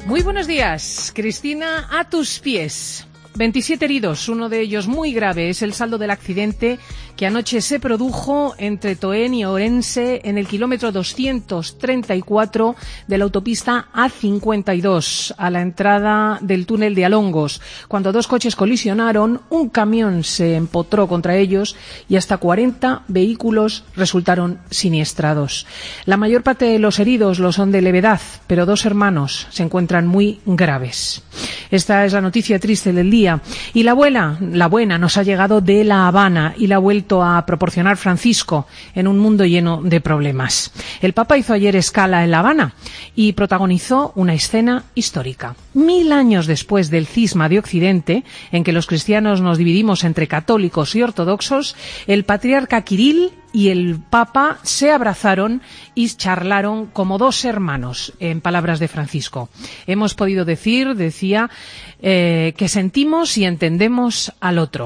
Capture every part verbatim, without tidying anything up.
Muy buenos días, Cristina, a tus pies. veintisiete heridos, uno de ellos muy grave, es el saldo del accidente que anoche se produjo entre Toén y Orense en el kilómetro doscientos treinta y cuatro de la autopista A cincuenta y dos, a la entrada del túnel de Alongos. Cuando dos coches colisionaron, un camión se empotró contra ellos y hasta cuarenta vehículos resultaron siniestrados. La mayor parte de los heridos lo son de levedad, pero dos hermanos se encuentran muy graves. Esta es la noticia triste del día. Y la buena, la buena nos ha llegado de La Habana y la ha vuelto a proporcionar Francisco en un mundo lleno de problemas. El Papa hizo ayer escala en La Habana y protagonizó una escena histórica. Mil años después del cisma de Occidente, en que los cristianos nos dividimos entre católicos y ortodoxos, el patriarca Kirill y el Papa se abrazaron y charlaron como dos hermanos, en palabras de Francisco. Hemos podido decir, decía, eh, que sentimos y entendemos al otro.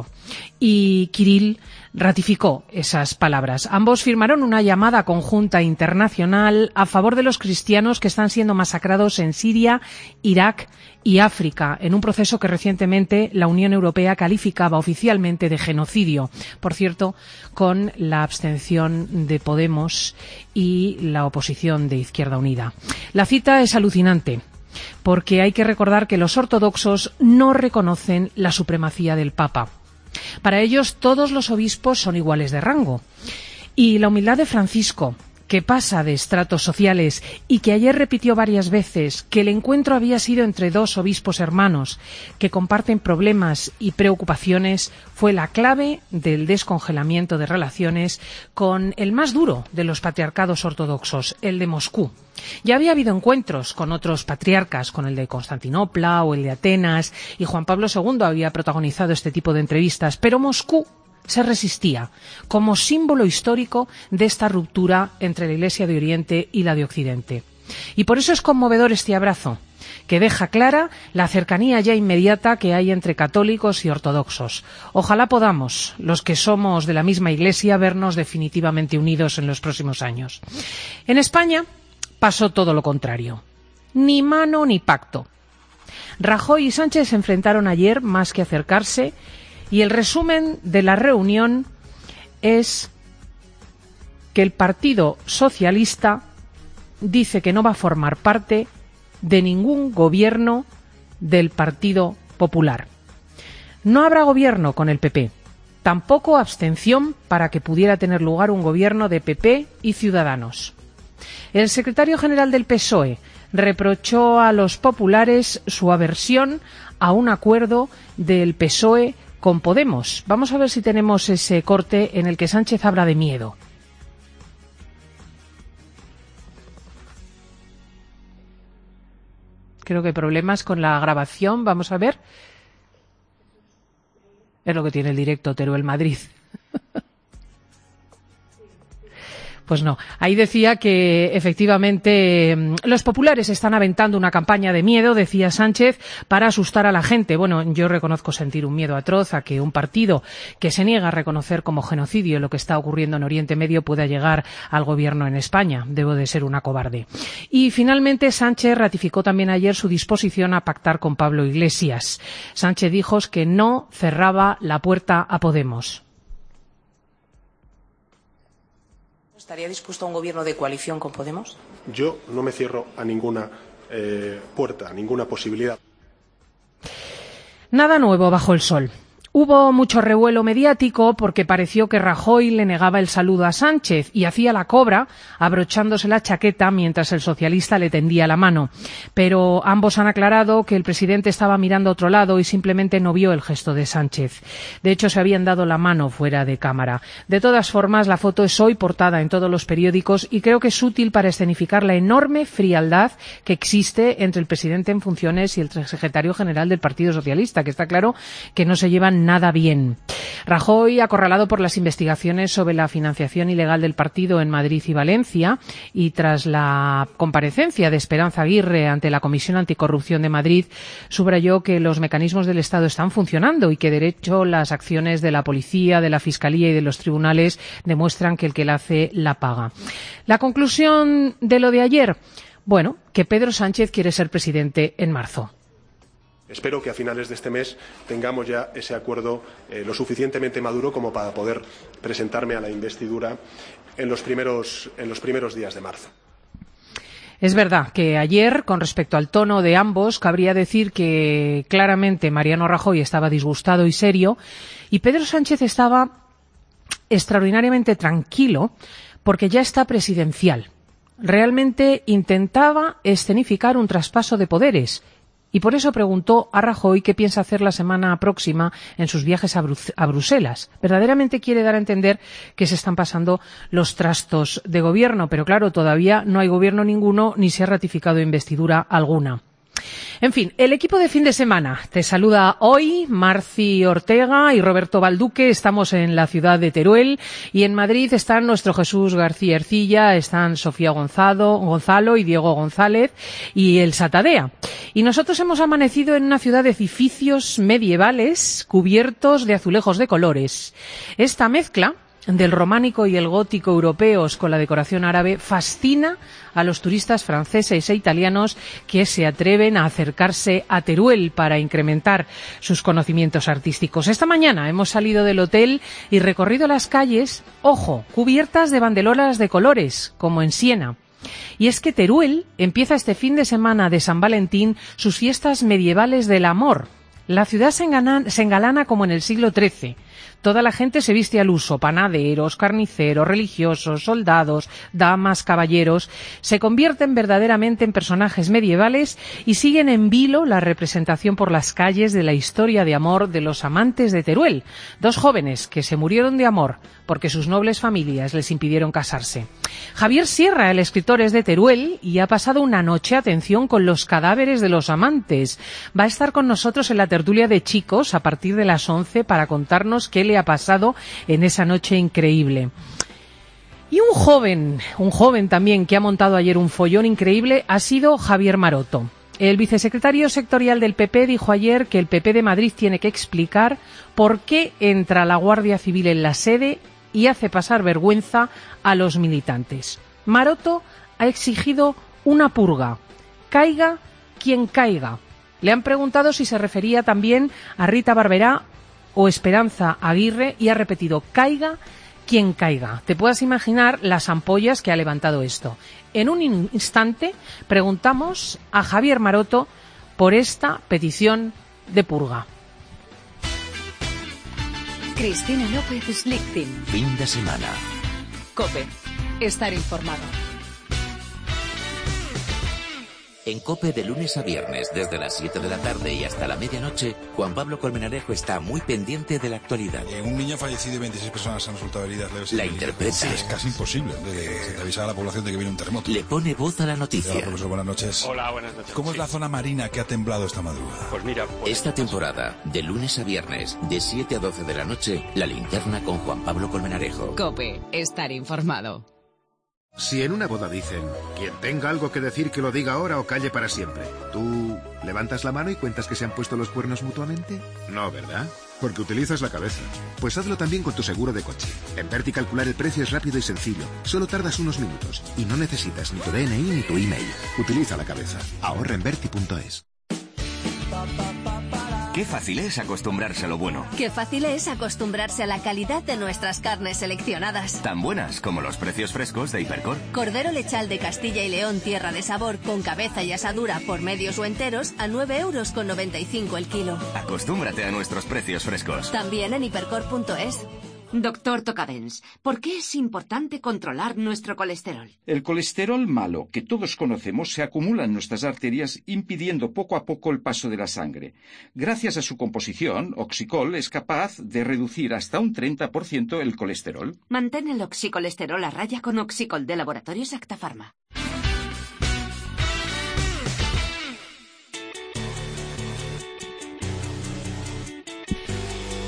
Y Kirill ratificó esas palabras. Ambos firmaron una llamada conjunta internacional a favor de los cristianos que están siendo masacrados en Siria, Irak y África, en un proceso que recientemente la Unión Europea calificaba oficialmente de genocidio. Por cierto, con la abstención de Podemos y la oposición de Izquierda Unida. La cita es alucinante, porque hay que recordar que los ortodoxos no reconocen la supremacía del Papa. Para ellos todos los obispos son iguales de rango. Y la humildad de Francisco, que pasa de estratos sociales y que ayer repitió varias veces que el encuentro había sido entre dos obispos hermanos que comparten problemas y preocupaciones, fue la clave del descongelamiento de relaciones con el más duro de los patriarcados ortodoxos, el de Moscú. Ya había habido encuentros con otros patriarcas, con el de Constantinopla o el de Atenas, y Juan Pablo segundo había protagonizado este tipo de entrevistas, pero Moscú se resistía como símbolo histórico de esta ruptura entre la Iglesia de Oriente y la de Occidente. Y por eso es conmovedor este abrazo, que deja clara la cercanía ya inmediata que hay entre católicos y ortodoxos. Ojalá podamos, los que somos de la misma Iglesia, vernos definitivamente unidos en los próximos años. En España pasó todo lo contrario. Ni mano ni pacto. Rajoy y Sánchez se enfrentaron ayer más que acercarse, y el resumen de la reunión es que el Partido Socialista dice que no va a formar parte de ningún gobierno del Partido Popular. No habrá gobierno con el P P, tampoco abstención para que pudiera tener lugar un gobierno de P P y Ciudadanos. El secretario general del P S O E reprochó a los populares su aversión a un acuerdo del P S O E con Podemos. Vamos a ver si tenemos ese corte en el que Sánchez habla de miedo. Creo que hay problemas con la grabación. Vamos a ver. Es lo que tiene el directo, Teruel Madrid. Pues no, ahí decía que efectivamente los populares están aventando una campaña de miedo, decía Sánchez, para asustar a la gente. Bueno, yo reconozco sentir un miedo atroz a que un partido que se niega a reconocer como genocidio lo que está ocurriendo en Oriente Medio pueda llegar al gobierno en España. Debo de ser una cobarde. Y finalmente Sánchez ratificó también ayer su disposición a pactar con Pablo Iglesias. Sánchez dijo que no cerraba la puerta a Podemos. ¿Estaría dispuesto a un gobierno de coalición con Podemos? Yo no me cierro a ninguna eh, puerta, a ninguna posibilidad. Nada nuevo bajo el sol. Hubo mucho revuelo mediático porque pareció que Rajoy le negaba el saludo a Sánchez y hacía la cobra abrochándose la chaqueta mientras el socialista le tendía la mano. Pero ambos han aclarado que el presidente estaba mirando a otro lado y simplemente no vio el gesto de Sánchez. De hecho, se habían dado la mano fuera de cámara. De todas formas, la foto es hoy portada en todos los periódicos y creo que es útil para escenificar la enorme frialdad que existe entre el presidente en funciones y el secretario general del Partido Socialista, que está claro que no se llevan nada bien. Rajoy, acorralado por las investigaciones sobre la financiación ilegal del partido en Madrid y Valencia, y tras la comparecencia de Esperanza Aguirre ante la Comisión Anticorrupción de Madrid, subrayó que los mecanismos del Estado están funcionando y que, de hecho, las acciones de la policía, de la Fiscalía y de los tribunales demuestran que el que la hace la paga. La conclusión de lo de ayer: bueno, que Pedro Sánchez quiere ser presidente en marzo. Espero que a finales de este mes tengamos ya ese acuerdo eh, lo suficientemente maduro como para poder presentarme a la investidura en los primeros, en los primeros días de marzo. Es verdad que ayer, con respecto al tono de ambos, cabría decir que claramente Mariano Rajoy estaba disgustado y serio y Pedro Sánchez estaba extraordinariamente tranquilo porque ya está presidencial. Realmente intentaba escenificar un traspaso de poderes y por eso preguntó a Rajoy qué piensa hacer la semana próxima en sus viajes a, Bru- a Bruselas. Verdaderamente quiere dar a entender que se están pasando los trastos de gobierno, pero claro, todavía no hay gobierno ninguno ni se ha ratificado investidura alguna. En fin, el equipo de fin de semana te saluda hoy, Marci Ortega y Roberto Balduque. Estamos en la ciudad de Teruel y en Madrid están nuestro Jesús García Ercilla, están Sofía Gonzalo, Gonzalo y Diego González y el Satadea. Y nosotros hemos amanecido en una ciudad de edificios medievales cubiertos de azulejos de colores. Esta mezcla del románico y el gótico europeos con la decoración árabe fascina a los turistas franceses e italianos que se atreven a acercarse a Teruel para incrementar sus conocimientos artísticos. Esta mañana hemos salido del hotel y recorrido las calles, ojo, cubiertas de banderolas de colores, como en Siena. Y es que Teruel empieza este fin de semana de San Valentín sus fiestas medievales del amor. La ciudad se engalana, se engalana como en el siglo trece. Toda la gente se viste al uso, panaderos, carniceros, religiosos, soldados, damas, caballeros. Se convierten verdaderamente en personajes medievales y siguen en vilo la representación por las calles de la historia de amor de los amantes de Teruel. Dos jóvenes que se murieron de amor porque sus nobles familias les impidieron casarse. Javier Sierra, el escritor, es de Teruel y ha pasado una noche, atención, con los cadáveres de los amantes. Va a estar con nosotros en la tertulia de chicos a partir de las once para contarnos qué le ha pasado en esa noche increíble. Y un joven, un joven también que ha montado ayer un follón increíble ha sido Javier Maroto. El vicesecretario sectorial del P P dijo ayer que el P P de Madrid tiene que explicar por qué entra la Guardia Civil en la sede y hace pasar vergüenza a los militantes. Maroto ha exigido una purga. Caiga quien caiga. Le han preguntado si se refería también a Rita Barberá o Esperanza Aguirre y ha repetido, caiga quien caiga. Te puedas imaginar las ampollas que ha levantado esto. En un instante preguntamos a Javier Maroto por esta petición de purga. Cristina López Lichtin. Fin de semana. COPE. Estar informado. En COPE de lunes a viernes, desde las siete de la tarde y hasta la medianoche, Juan Pablo Colmenarejo está muy pendiente de la actualidad. Eh, un niño fallecido y veintiséis personas han resultado heridas. La interpreta. Sí, es casi imposible de, de avisar a la población de que viene un terremoto. Le pone voz a la noticia. Hola, profesor, buenas noches. Hola, buenas noches. ¿Cómo sí. es la zona marina que ha temblado esta madrugada? Pues mira... Pues... Esta temporada, de lunes a viernes, de siete a doce de la noche, La Linterna con Juan Pablo Colmenarejo. COPE. Estar informado. Si en una boda dicen, quien tenga algo que decir que lo diga ahora o calle para siempre, ¿tú levantas la mano y cuentas que se han puesto los cuernos mutuamente? No, ¿verdad? Porque utilizas la cabeza. Pues hazlo también con tu seguro de coche. En Verti calcular el precio es rápido y sencillo. Solo tardas unos minutos y no necesitas ni tu D N I ni tu email. Utiliza la cabeza. Ahorra en verti punto es. Qué fácil es acostumbrarse a lo bueno. Qué fácil es acostumbrarse a la calidad de nuestras carnes seleccionadas. Tan buenas como los precios frescos de Hipercor. Cordero lechal de Castilla y León, tierra de sabor, con cabeza y asadura por medios o enteros a nueve euros con noventa y cinco el kilo. Acostúmbrate a nuestros precios frescos. También en hipercor punto es. Doctor Tocadens, ¿por qué es importante controlar nuestro colesterol? El colesterol malo que todos conocemos se acumula en nuestras arterias impidiendo poco a poco el paso de la sangre. Gracias a su composición, Oxicol es capaz de reducir hasta un treinta por ciento el colesterol. Mantén el oxicolesterol a raya con Oxicol de Laboratorios Acta Pharma.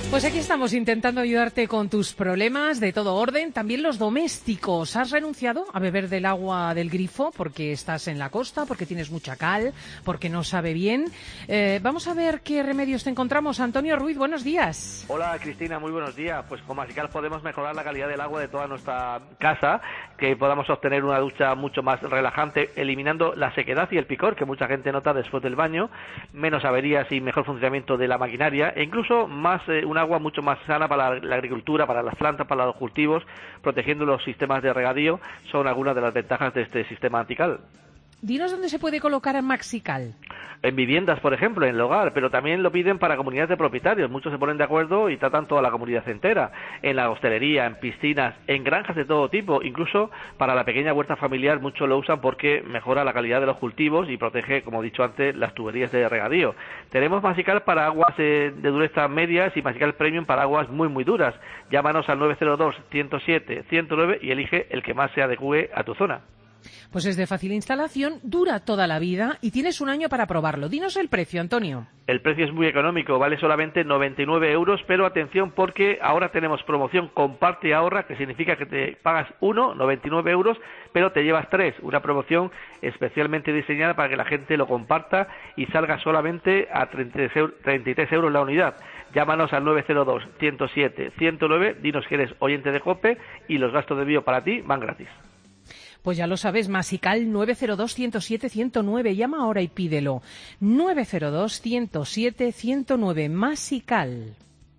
Pues aquí estamos intentando ayudarte con tus problemas de todo orden, también los domésticos. ¿Has renunciado a beber del agua del grifo porque estás en la costa, porque tienes mucha cal, porque no sabe bien? Eh, vamos a ver qué remedios te encontramos. Antonio Ruiz, buenos días. Hola Cristina, muy buenos días. Pues con Masical podemos mejorar la calidad del agua de toda nuestra casa, que podamos obtener una ducha mucho más relajante, eliminando la sequedad y el picor que mucha gente nota después del baño, menos averías y mejor funcionamiento de la maquinaria, e incluso más eh, una agua mucho más sana para la, la agricultura, para las plantas, para los cultivos, protegiendo los sistemas de regadío. Son algunas de las ventajas de este sistema antical. Dinos dónde se puede colocar en Maxical. En viviendas, por ejemplo, en el hogar, pero también lo piden para comunidades de propietarios. Muchos se ponen de acuerdo y tratan toda la comunidad entera. En la hostelería, en piscinas, en granjas de todo tipo, incluso para la pequeña huerta familiar, muchos lo usan porque mejora la calidad de los cultivos y protege, como he dicho antes, las tuberías de regadío. Tenemos Masical para aguas eh, de dureza medias y Masical Premium para aguas muy, muy duras. Llámanos al nueve cero dos, ciento siete, ciento nueve y elige el que más se adecue a tu zona. Pues es de fácil instalación, dura toda la vida y tienes un año para probarlo. Dinos el precio, Antonio. El precio es muy económico, vale solamente noventa y nueve euros, pero atención porque ahora tenemos promoción Comparte y Ahorra, que significa que te pagas uno, noventa y nueve euros, pero te llevas tres. Una promoción especialmente diseñada para que la gente lo comparta y salga solamente a treinta y tres euros la unidad. Llámanos al nueve cero dos, ciento siete, ciento nueve, dinos que eres oyente de COPE y los gastos de envío para ti van gratis. Pues ya lo sabes, Masical nueve cero dos, ciento siete, ciento nueve. Llama ahora y pídelo. nueve cero dos, ciento siete, ciento nueve. Masical.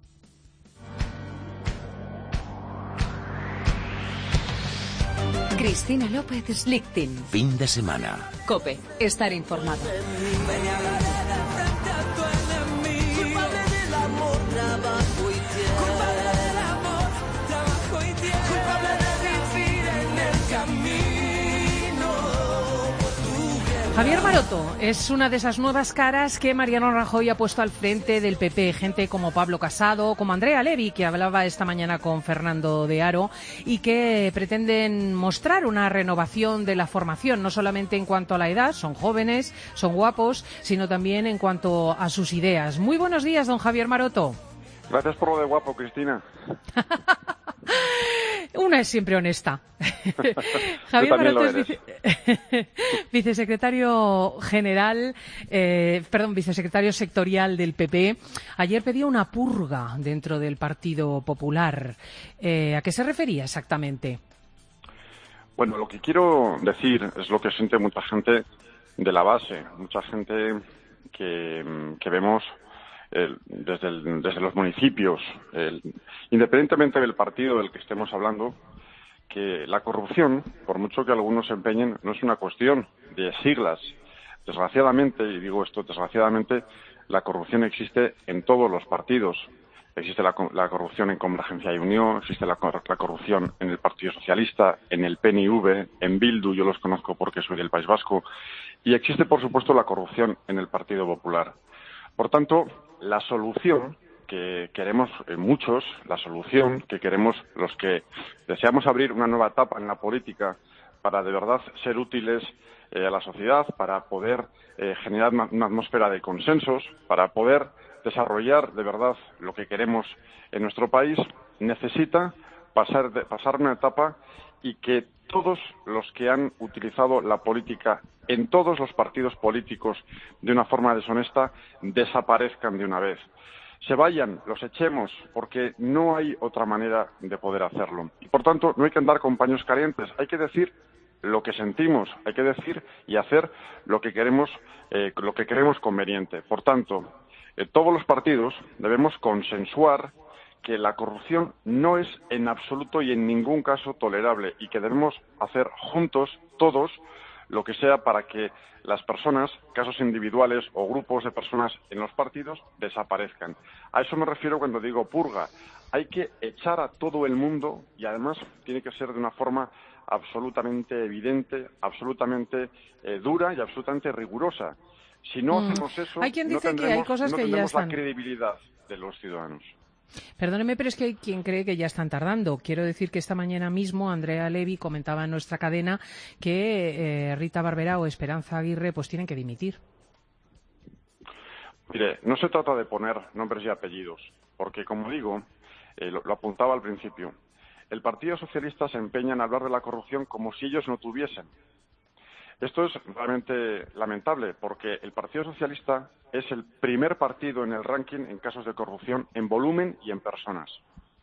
Cristina López Slichting. Fin de semana. COPE. Estar informado. Javier Maroto es una de esas nuevas caras que Mariano Rajoy ha puesto al frente del P P. Gente como Pablo Casado, como Andrea Levy, que hablaba esta mañana con Fernando de Haro, y que pretenden mostrar una renovación de la formación, no solamente en cuanto a la edad, son jóvenes, son guapos, sino también en cuanto a sus ideas. Muy buenos días, don Javier Maroto. Gracias por lo de guapo, Cristina. Una es siempre honesta. Javier Maroto es vice... vicesecretario general, eh, perdón, vicesecretario sectorial del P P. Ayer pedía una purga dentro del Partido Popular. Eh, ¿A qué se refería exactamente? Bueno, lo que quiero decir es lo que siente mucha gente de la base, mucha gente que, que vemos El, desde, el, desde los municipios, el, independientemente del partido del que estemos hablando, que la corrupción, por mucho que algunos se empeñen, no es una cuestión de siglas. Desgraciadamente, y digo esto desgraciadamente, la corrupción existe en todos los partidos. Existe la, la corrupción en Convergencia y Unión, existe la, la corrupción en el Partido Socialista, en el P N V, en Bildu, yo los conozco porque soy del País Vasco, y existe, por supuesto, la corrupción en el Partido Popular. Por tanto, la solución que queremos eh, muchos, la solución que queremos los que deseamos abrir una nueva etapa en la política para de verdad ser útiles eh, a la sociedad, para poder eh, generar una, una atmósfera de consensos, para poder desarrollar de verdad lo que queremos en nuestro país, necesita pasar, de, pasar una etapa y que todos los que han utilizado la política en todos los partidos políticos de una forma deshonesta desaparezcan de una vez. Se vayan, los echemos, porque no hay otra manera de poder hacerlo. Y por tanto, no hay que andar con paños calientes, hay que decir lo que sentimos, hay que decir y hacer lo que queremos, eh, lo que creemos conveniente. Por tanto, eh, todos los partidos debemos consensuar que la corrupción no es en absoluto y en ningún caso tolerable y que debemos hacer juntos, todos, lo que sea para que las personas, casos individuales o grupos de personas en los partidos desaparezcan. A eso me refiero cuando digo purga. Hay que echar a todo el mundo y además tiene que ser de una forma absolutamente evidente, absolutamente eh, dura y absolutamente rigurosa. Si no mm. hacemos eso, hay quien dice no tendremos, que hay cosas no que tendremos ya están... la credibilidad de los ciudadanos. Perdóneme, pero es que hay quien cree que ya están tardando. Quiero decir que esta mañana mismo Andrea Levy comentaba en nuestra cadena que eh, Rita Barberá o Esperanza Aguirre pues tienen que dimitir. Mire, no se trata de poner nombres y apellidos, porque, como digo, eh, lo, lo apuntaba al principio, el Partido Socialista se empeña en hablar de la corrupción como si ellos no tuviesen. Esto es realmente lamentable, porque el Partido Socialista es el primer partido en el ranking en casos de corrupción en volumen y en personas.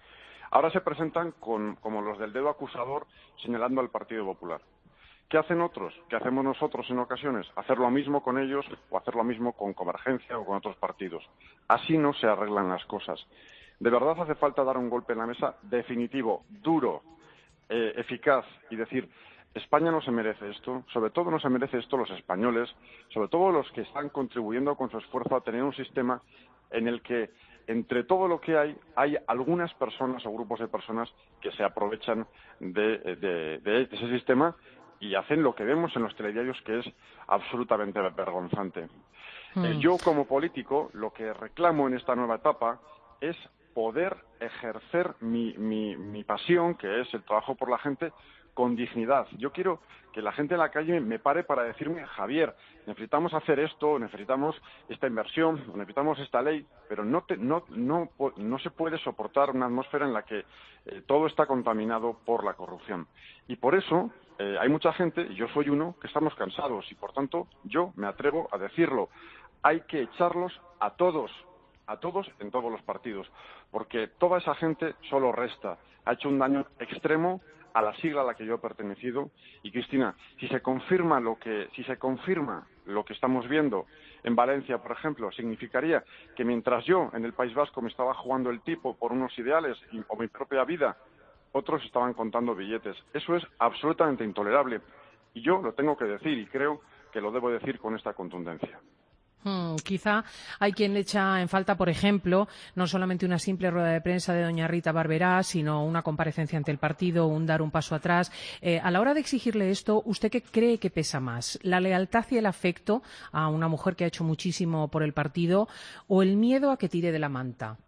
Ahora se presentan con, como los del dedo acusador señalando al Partido Popular. ¿Qué hacen otros? ¿Qué hacemos nosotros en ocasiones? Hacer lo mismo con ellos o hacer lo mismo con Convergencia o con otros partidos. Así no se arreglan las cosas. De verdad hace falta dar un golpe en la mesa definitivo, duro, eh, eficaz y decir: España no se merece esto, sobre todo no se merece esto los españoles, sobre todo los que están contribuyendo con su esfuerzo a tener un sistema en el que, entre todo lo que hay, hay algunas personas o grupos de personas que se aprovechan de, de, de ese sistema y hacen lo que vemos en los telediarios, que es absolutamente vergonzante. Mm. Eh, yo, como político, lo que reclamo en esta nueva etapa es poder ejercer mi, mi, mi pasión, que es el trabajo por la gente, con dignidad. Yo quiero que la gente en la calle me pare para decirme: Javier, necesitamos hacer esto, necesitamos esta inversión, necesitamos esta ley, pero no, te, no, no, no se puede soportar una atmósfera en la que eh, todo está contaminado por la corrupción. Y por eso eh, hay mucha gente, y yo soy uno, que estamos cansados, y por tanto yo me atrevo a decirlo: hay que echarlos a todos, a todos en todos los partidos, porque toda esa gente solo resta, ha hecho un daño extremo a la sigla a la que yo he pertenecido. Y, Cristina, si se confirma lo que si se confirma lo que estamos viendo en Valencia, por ejemplo, significaría que mientras yo en el País Vasco me estaba jugando el tipo por unos ideales y, o mi propia vida, otros estaban contando billetes. Eso es absolutamente intolerable y yo lo tengo que decir, y creo que lo debo decir con esta contundencia. Hmm, quizá hay quien le echa en falta, por ejemplo, no solamente una simple rueda de prensa de doña Rita Barberá, sino una comparecencia ante el partido, un dar un paso atrás. Eh, a la hora de exigirle esto, ¿usted qué cree que pesa más? ¿La lealtad y el afecto a una mujer que ha hecho muchísimo por el partido o el miedo a que tire de la manta?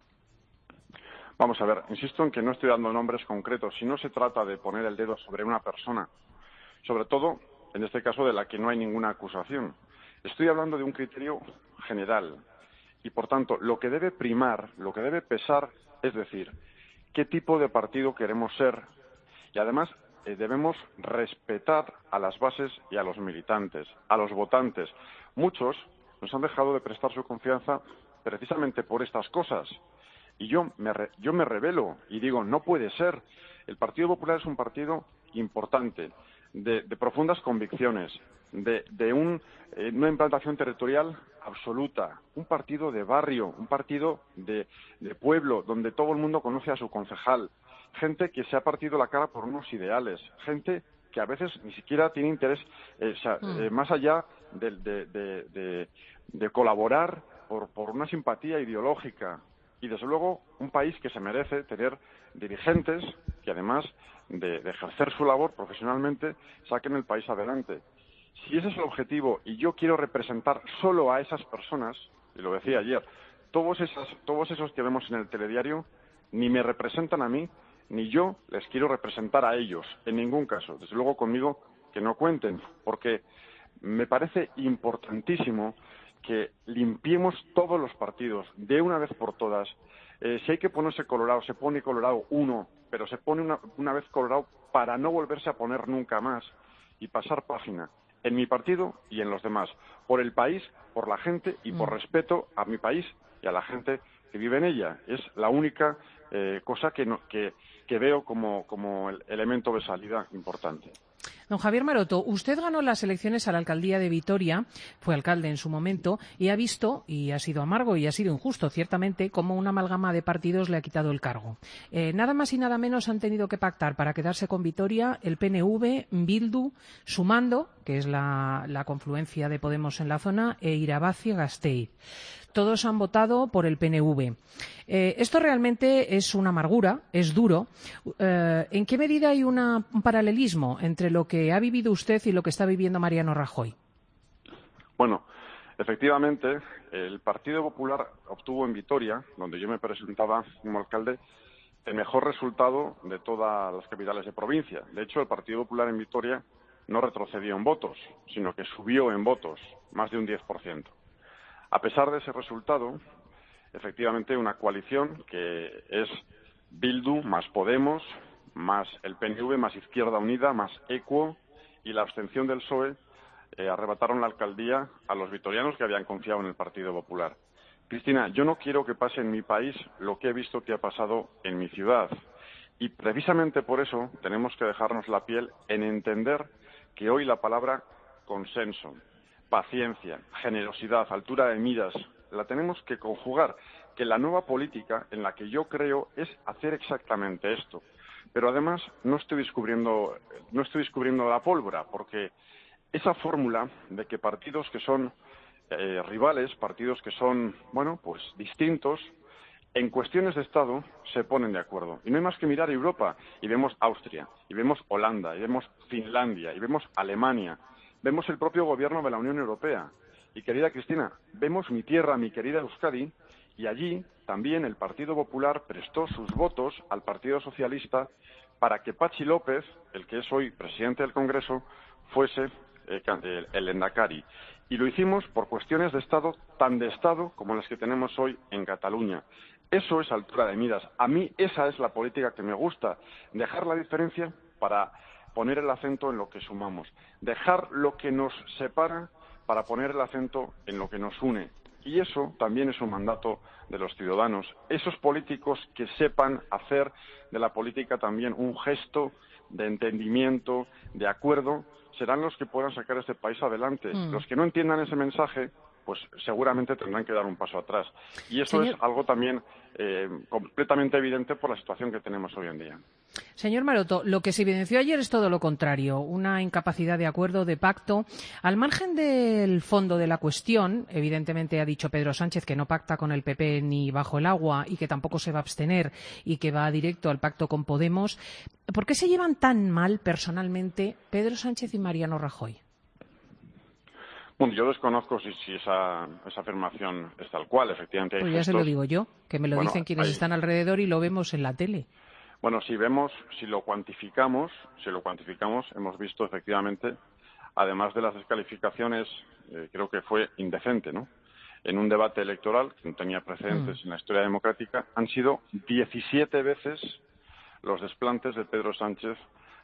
Vamos a ver, insisto en que no estoy dando nombres concretos, si no se trata de poner el dedo sobre una persona, sobre todo, en este caso, de la que no hay ninguna acusación. Estoy hablando de un criterio general y, por tanto, lo que debe primar, lo que debe pesar, es decir, qué tipo de partido queremos ser. Y, además, eh, debemos respetar a las bases y a los militantes, a los votantes. Muchos nos han dejado de prestar su confianza precisamente por estas cosas. Y yo me, re, yo me rebelo y digo: no puede ser. El Partido Popular es un partido importante, de, de profundas convicciones, de, de un, eh, una implantación territorial absoluta, un partido de barrio, un partido de, de pueblo, donde todo el mundo conoce a su concejal, gente que se ha partido la cara por unos ideales, gente que a veces ni siquiera tiene interés, eh, o sea, mm. eh, más allá de, de, de, de, de colaborar por, por una simpatía ideológica. Y, desde luego, un país que se merece tener dirigentes que, además de, de ejercer su labor profesionalmente, saquen el país adelante. Si ese es el objetivo y yo quiero representar solo a esas personas, y lo decía ayer, todos, esas, todos esos que vemos en el telediario ni me representan a mí, ni yo les quiero representar a ellos, en ningún caso. Desde luego, conmigo que no cuenten, porque me parece importantísimo que limpiemos todos los partidos de una vez por todas. Eh, si hay que ponerse colorado, se pone colorado uno, pero se pone una, una vez colorado para no volverse a poner nunca más y pasar página en mi partido y en los demás, por el país, por la gente y por respeto a mi país y a la gente que vive en ella. Es la única eh, cosa que, no, que, que veo como, como el elemento de salida importante. Don Javier Maroto, usted ganó las elecciones a la alcaldía de Vitoria, fue alcalde en su momento, y ha visto, y ha sido amargo y ha sido injusto, ciertamente, cómo una amalgama de partidos le ha quitado el cargo. Eh, nada más y nada menos han tenido que pactar para quedarse con Vitoria el P N V, Bildu, Sumando, que es la, la confluencia de Podemos en la zona, e Irabazi-Gasteiz. Todos han votado por el P N V. Eh, esto realmente es una amargura, es duro. Eh, ¿En qué medida hay una, un paralelismo entre lo que ha vivido usted y lo que está viviendo Mariano Rajoy? Bueno, efectivamente, el Partido Popular obtuvo en Vitoria, donde yo me presentaba como alcalde, el mejor resultado de todas las capitales de provincia. De hecho, el Partido Popular en Vitoria no retrocedió en votos, sino que subió en votos, más de un diez por ciento. A pesar de ese resultado, efectivamente una coalición que es Bildu más Podemos, más el P N V, más Izquierda Unida, más Equo y la abstención del P S O E eh, arrebataron la alcaldía a los vitorianos que habían confiado en el Partido Popular. Cristina, yo no quiero que pase en mi país lo que he visto que ha pasado en mi ciudad. Y precisamente por eso tenemos que dejarnos la piel en entender que hoy la palabra consenso, paciencia, generosidad, altura de miras, la tenemos que conjugar, que la nueva política en la que yo creo es hacer exactamente esto. Pero además no estoy descubriendo, no estoy descubriendo la pólvora, porque esa fórmula de que partidos que son eh, rivales, partidos que son, bueno, pues distintos, en cuestiones de Estado se ponen de acuerdo. Y no hay más que mirar a Europa, y vemos Austria, y vemos Holanda, y vemos Finlandia, y vemos Alemania, vemos el propio gobierno de la Unión Europea. Y querida Cristina, vemos mi tierra, mi querida Euskadi, y allí también el Partido Popular prestó sus votos al Partido Socialista para que Patxi López, el que es hoy presidente del Congreso, fuese eh, el, el Lehendakari. Y lo hicimos por cuestiones de Estado, tan de Estado como las que tenemos hoy en Cataluña. Eso es altura de miras. A mí esa es la política que me gusta, dejar la diferencia para poner el acento en lo que sumamos, dejar lo que nos separa para poner el acento en lo que nos une. Y eso también es un mandato de los ciudadanos. Esos políticos que sepan hacer de la política también un gesto de entendimiento, de acuerdo, serán los que puedan sacar este país adelante. Mm. Los que no entiendan ese mensaje, pues seguramente tendrán que dar un paso atrás. Y eso Señor... es algo también eh, completamente evidente por la situación que tenemos hoy en día. Señor Maroto, lo que se evidenció ayer es todo lo contrario, una incapacidad de acuerdo, de pacto. Al margen del fondo de la cuestión, evidentemente ha dicho Pedro Sánchez que no pacta con el P P ni bajo el agua y que tampoco se va a abstener y que va directo al pacto con Podemos. ¿Por qué se llevan tan mal personalmente Pedro Sánchez y Mariano Rajoy? Bueno, yo desconozco si, si esa, esa afirmación es tal cual, efectivamente. Hay pues ya gestos... se lo digo yo, que me lo bueno, dicen quienes hay... están alrededor y lo vemos en la tele. Bueno, si vemos, si lo cuantificamos, si lo cuantificamos, hemos visto efectivamente, además de las descalificaciones, eh, creo que fue indecente, ¿no? En un debate electoral que no tenía precedentes mm. en la historia democrática, han sido diecisiete veces los desplantes de Pedro Sánchez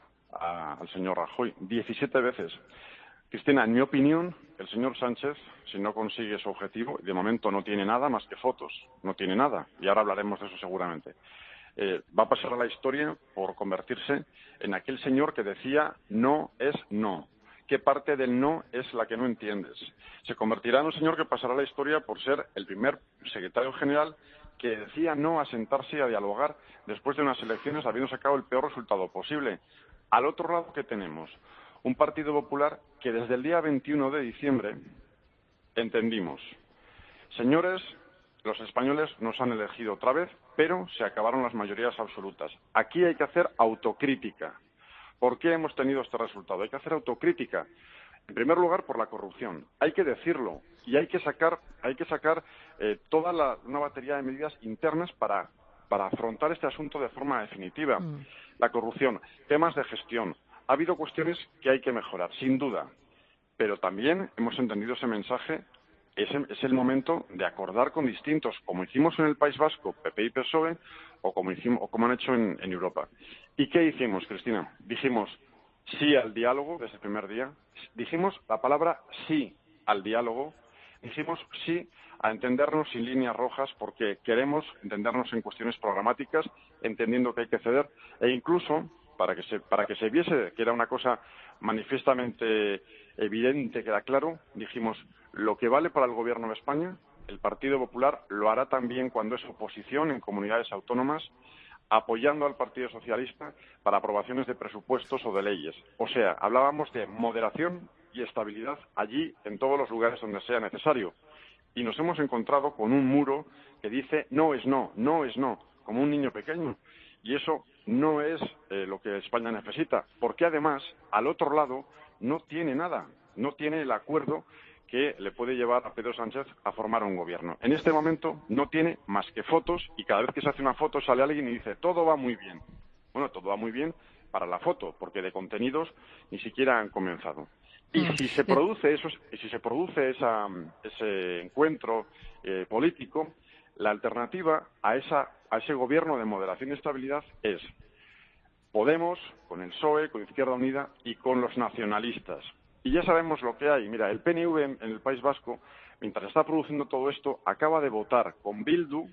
a, al señor Rajoy. diecisiete veces. Cristina, en mi opinión, el señor Sánchez, si no consigue su objetivo, de momento no tiene nada más que fotos, no tiene nada, y ahora hablaremos de eso seguramente. Eh, va a pasar a la historia por convertirse en aquel señor que decía no es no. ¿Qué parte del no es la que no entiendes? Se convertirá en un señor que pasará a la historia por ser el primer secretario general que decía no a sentarse y a dialogar después de unas elecciones habiendo sacado el peor resultado posible. Al otro lado, ¿qué tenemos? Un Partido Popular que desde el día veintiuno de diciembre entendimos, señores, los españoles nos han elegido otra vez, pero se acabaron las mayorías absolutas. Aquí hay que hacer autocrítica. ¿Por qué hemos tenido este resultado? Hay que hacer autocrítica. En primer lugar, por la corrupción. Hay que decirlo y hay que sacar, hay que sacar eh, toda la, una batería de medidas internas para, para afrontar este asunto de forma definitiva. Mm. La corrupción, temas de gestión. Ha habido cuestiones que hay que mejorar, sin duda. Pero también hemos entendido ese mensaje. Es, es el momento de acordar con distintos, como hicimos en el País Vasco, P P y P S O E, o como, hicimos, o como han hecho en, en Europa. ¿Y qué hicimos, Cristina? Dijimos sí al diálogo desde el primer día. Dijimos la palabra sí al diálogo. Dijimos sí a entendernos sin líneas rojas porque queremos entendernos en cuestiones programáticas, entendiendo que hay que ceder. E incluso, para que se, para que se viese que era una cosa manifiestamente evidente, queda claro, dijimos lo que vale para el Gobierno de España, el Partido Popular lo hará también cuando es oposición en comunidades autónomas, apoyando al Partido Socialista para aprobaciones de presupuestos o de leyes. O sea, hablábamos de moderación y estabilidad allí en todos los lugares donde sea necesario. Y nos hemos encontrado con un muro que dice no es no, no es no, como un niño pequeño. Y eso no es eh, lo que España necesita, porque además, al otro lado, no tiene nada, no tiene el acuerdo que le puede llevar a Pedro Sánchez a formar un gobierno. En este momento no tiene más que fotos y cada vez que se hace una foto sale alguien y dice todo va muy bien. Bueno, todo va muy bien para la foto, porque de contenidos ni siquiera han comenzado. Y si se produce eso, si se produce esa, ese encuentro eh, político, La alternativa a, esa, a ese gobierno de moderación y estabilidad es Podemos, con el P S O E, con Izquierda Unida y con los nacionalistas. Y ya sabemos lo que hay. Mira, el P N V en, en el País Vasco, mientras está produciendo todo esto, acaba de votar con Bildu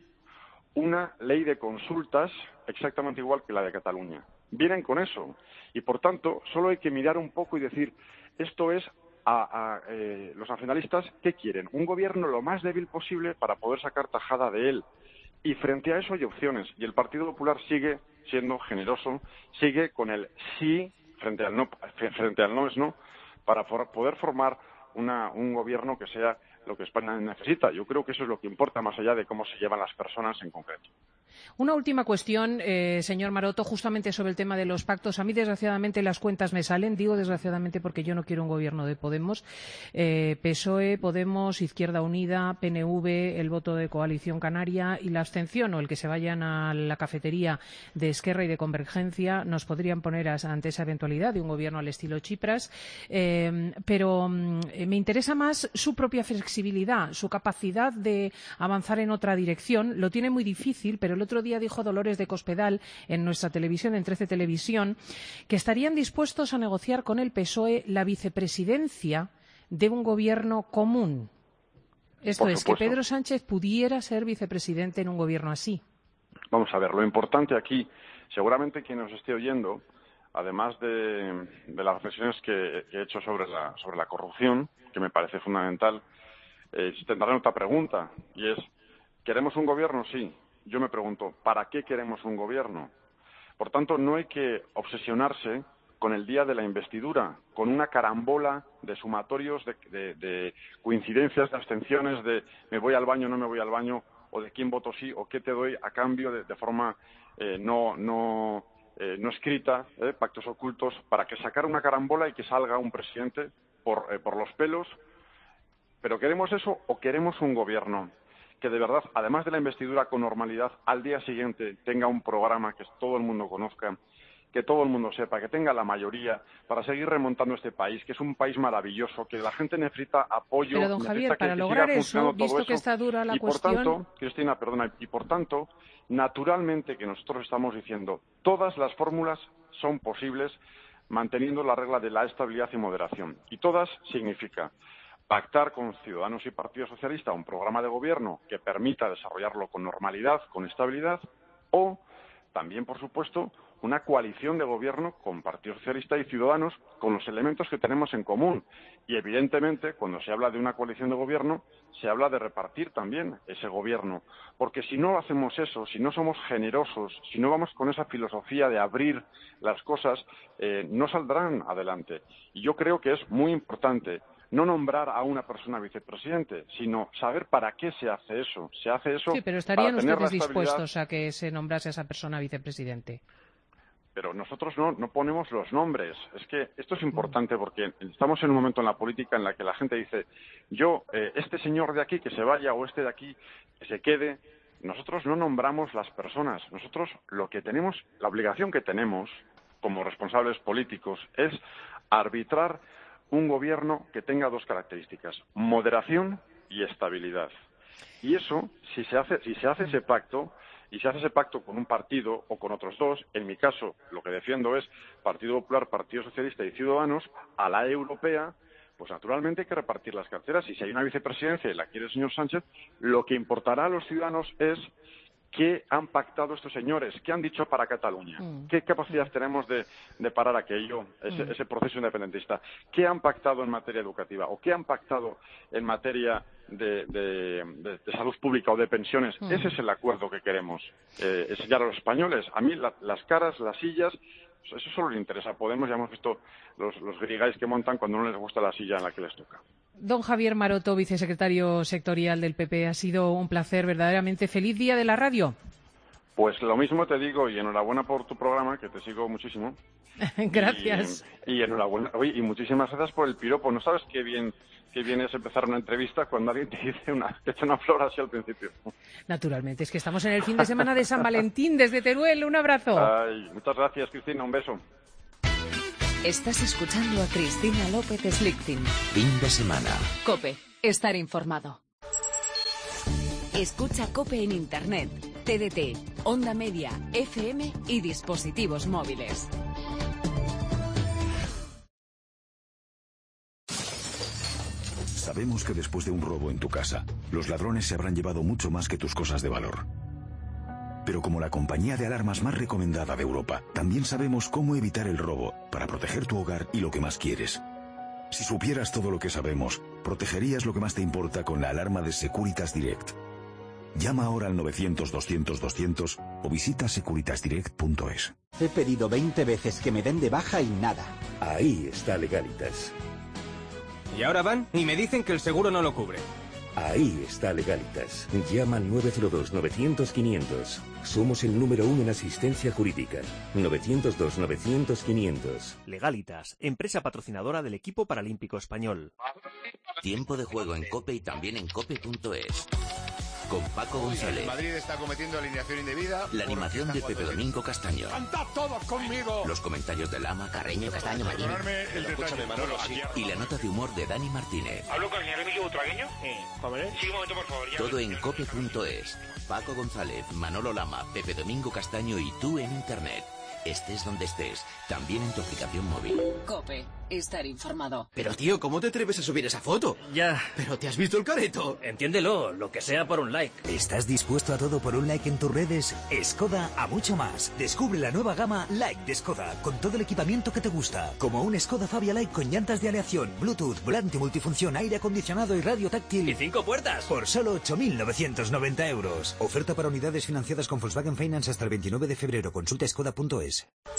una ley de consultas exactamente igual que la de Cataluña. Vienen con eso. Y, por tanto, solo hay que mirar un poco y decir, esto es a, a eh, los nacionalistas, ¿qué quieren? Un gobierno lo más débil posible para poder sacar tajada de él. Y frente a eso hay opciones. Y el Partido Popular sigue siendo generoso, sigue con el sí frente al no, frente al no es no, para for, poder formar una, un gobierno que sea lo que España necesita. Yo creo que eso es lo que importa más allá de cómo se llevan las personas en concreto. Una última cuestión, eh, señor Maroto, justamente sobre el tema de los pactos. A mí, desgraciadamente, las cuentas me salen. Digo desgraciadamente porque yo no quiero un gobierno de Podemos. Eh, P S O E, Podemos, Izquierda Unida, P N V, el voto de Coalición Canaria y la abstención o el que se vayan a la cafetería de Esquerra y de Convergencia nos podrían poner ante esa eventualidad de un gobierno al estilo Tsipras. Eh, pero eh, me interesa más su propia flexibilidad, su capacidad de avanzar en otra dirección. Lo tiene muy difícil, pero el otro día dijo Dolores de Cospedal en nuestra televisión, en trece Televisión, que estarían dispuestos a negociar con el P S O E la vicepresidencia de un gobierno común. Esto es, que Pedro Sánchez pudiera ser vicepresidente en un gobierno así. Vamos a ver, lo importante aquí, seguramente quien nos esté oyendo, además de, de las reflexiones que, que he hecho sobre la, sobre la corrupción, que me parece fundamental, eh, tendrán otra pregunta, y es, ¿queremos un gobierno? Sí. Yo me pregunto, ¿para qué queremos un gobierno? Por tanto, no hay que obsesionarse con el día de la investidura, con una carambola de sumatorios, de, de, de coincidencias, de abstenciones, de me voy al baño, no me voy al baño, o de quién voto sí, o qué te doy a cambio de, de forma eh, no, no, eh, no escrita, eh, pactos ocultos, para que sacar una carambola y que salga un presidente por, eh, por los pelos. ¿Pero queremos eso o queremos un gobierno que de verdad, además de la investidura con normalidad, al día siguiente tenga un programa que todo el mundo conozca, que todo el mundo sepa, que tenga la mayoría, para seguir remontando este país, que es un país maravilloso, que la gente necesita apoyo. Pero, don Javier, que, para que lograr eso, visto eso, que está dura la y cuestión... por tanto, Cristina, perdona, y por tanto, naturalmente que nosotros estamos diciendo, todas las fórmulas son posibles manteniendo la regla de la estabilidad y moderación. Y todas significa pactar con Ciudadanos y Partido Socialista un programa de gobierno que permita desarrollarlo con normalidad, con estabilidad, o también, por supuesto, una coalición de gobierno con Partido Socialista y Ciudadanos con los elementos que tenemos en común. Y, evidentemente, cuando se habla de una coalición de gobierno, se habla de repartir también ese gobierno. Porque si no hacemos eso, si no somos generosos, si no vamos con esa filosofía de abrir las cosas, eh, no saldrán adelante. Y yo creo que es muy importante no nombrar a una persona vicepresidente, sino saber para qué se hace eso. Se hace eso sí, pero estarían para tener ustedes la dispuestos a que se nombrase a esa persona vicepresidente. Pero nosotros no, no ponemos los nombres. Es que esto es importante porque estamos en un momento en la política en la que la gente dice, yo, eh, este señor de aquí que se vaya o este de aquí que se quede. Nosotros no nombramos las personas. Nosotros lo que tenemos, la obligación que tenemos como responsables políticos es arbitrar un gobierno que tenga dos características, moderación y estabilidad. Y eso, si se hace, si se hace ese pacto, y se hace ese pacto con un partido o con otros dos, en mi caso, lo que defiendo es Partido Popular, Partido Socialista y Ciudadanos, a la europea, pues naturalmente hay que repartir las carteras. Y si hay una vicepresidencia y la quiere el señor Sánchez, lo que importará a los ciudadanos es ¿qué han pactado estos señores? ¿Qué han dicho para Cataluña? Mm. ¿Qué capacidad tenemos de, de parar aquello, ese, mm. ese proceso independentista? ¿Qué han pactado en materia educativa? ¿O qué han pactado en materia de, de, de, de salud pública o de pensiones? Mm. Ese es el acuerdo que queremos eh, enseñar a los españoles. A mí la, las caras, las sillas, eso solo le interesa a Podemos. Ya hemos visto los, los grigais que montan cuando no les gusta la silla en la que les toca. Don Javier Maroto, vicesecretario sectorial del P P, ha sido un placer, verdaderamente. ¡Feliz día de la radio! Pues lo mismo te digo, y enhorabuena por tu programa, que te sigo muchísimo. Gracias. Y, y enhorabuena, oye, y muchísimas gracias por el piropo. ¿No sabes qué bien, qué bien es empezar una entrevista cuando alguien te dice una, te echa una flor así al principio? Naturalmente, es que estamos en el fin de semana de San Valentín desde Teruel. Un abrazo. Ay, muchas gracias, Cristina. Un beso. Estás escuchando a Cristina López Slichting. Fin de semana. COPE. Estar informado. Escucha COPE en Internet, T D T, Onda Media, F M y dispositivos móviles. Sabemos que después de un robo en tu casa, los ladrones se habrán llevado mucho más que tus cosas de valor. Pero como la compañía de alarmas más recomendada de Europa, también sabemos cómo evitar el robo para proteger tu hogar y lo que más quieres. Si supieras todo lo que sabemos, protegerías lo que más te importa con la alarma de Securitas Direct. Llama ahora al novecientos, doscientos, doscientos o visita securitas direct punto es. He pedido veinte veces que me den de baja y nada. Ahí está Legalitas. Y ahora van y me dicen que el seguro no lo cubre. Ahí está Legalitas. Llama al nueve cero dos, novecientos, quinientos. Somos el número uno en asistencia jurídica. novecientos dos, novecientos, quinientos. Legalitas, empresa patrocinadora del equipo paralímpico español. Tiempo de juego en COPE y también en cope punto es. Con Paco González. El Madrid está cometiendo alineación indebida. La animación de Pepe Domingo Castaño. ¡Cantad todos conmigo! Los comentarios de Lama, Carreño, Castaño, Martín. El Escúchame, Manolo, sí. Y la nota de humor de Dani Martínez. ¿Hablo con el señor Emilio Butragueño? Eh, ¿Joder? Sí, un momento, por favor. Ya Todo en cope punto es. Paco González, Manolo Lama, Pepe Domingo Castaño y tú en Internet. Estés donde estés, también en tu aplicación móvil. COPE, estar informado. Pero tío, ¿cómo te atreves a subir esa foto? Ya. ¿Pero te has visto el careto? Entiéndelo, lo que sea por un like. ¿Estás dispuesto a todo por un like en tus redes? Skoda a mucho más. Descubre la nueva gama Like de Skoda, con todo el equipamiento que te gusta. Como un Skoda Fabia Like con llantas de aleación, Bluetooth, volante multifunción, aire acondicionado y radio táctil. ¡Y cinco puertas! Por solo ocho mil novecientos noventa euros. Oferta para unidades financiadas con Volkswagen Finance hasta el veintinueve de febrero. Consulta skoda punto es.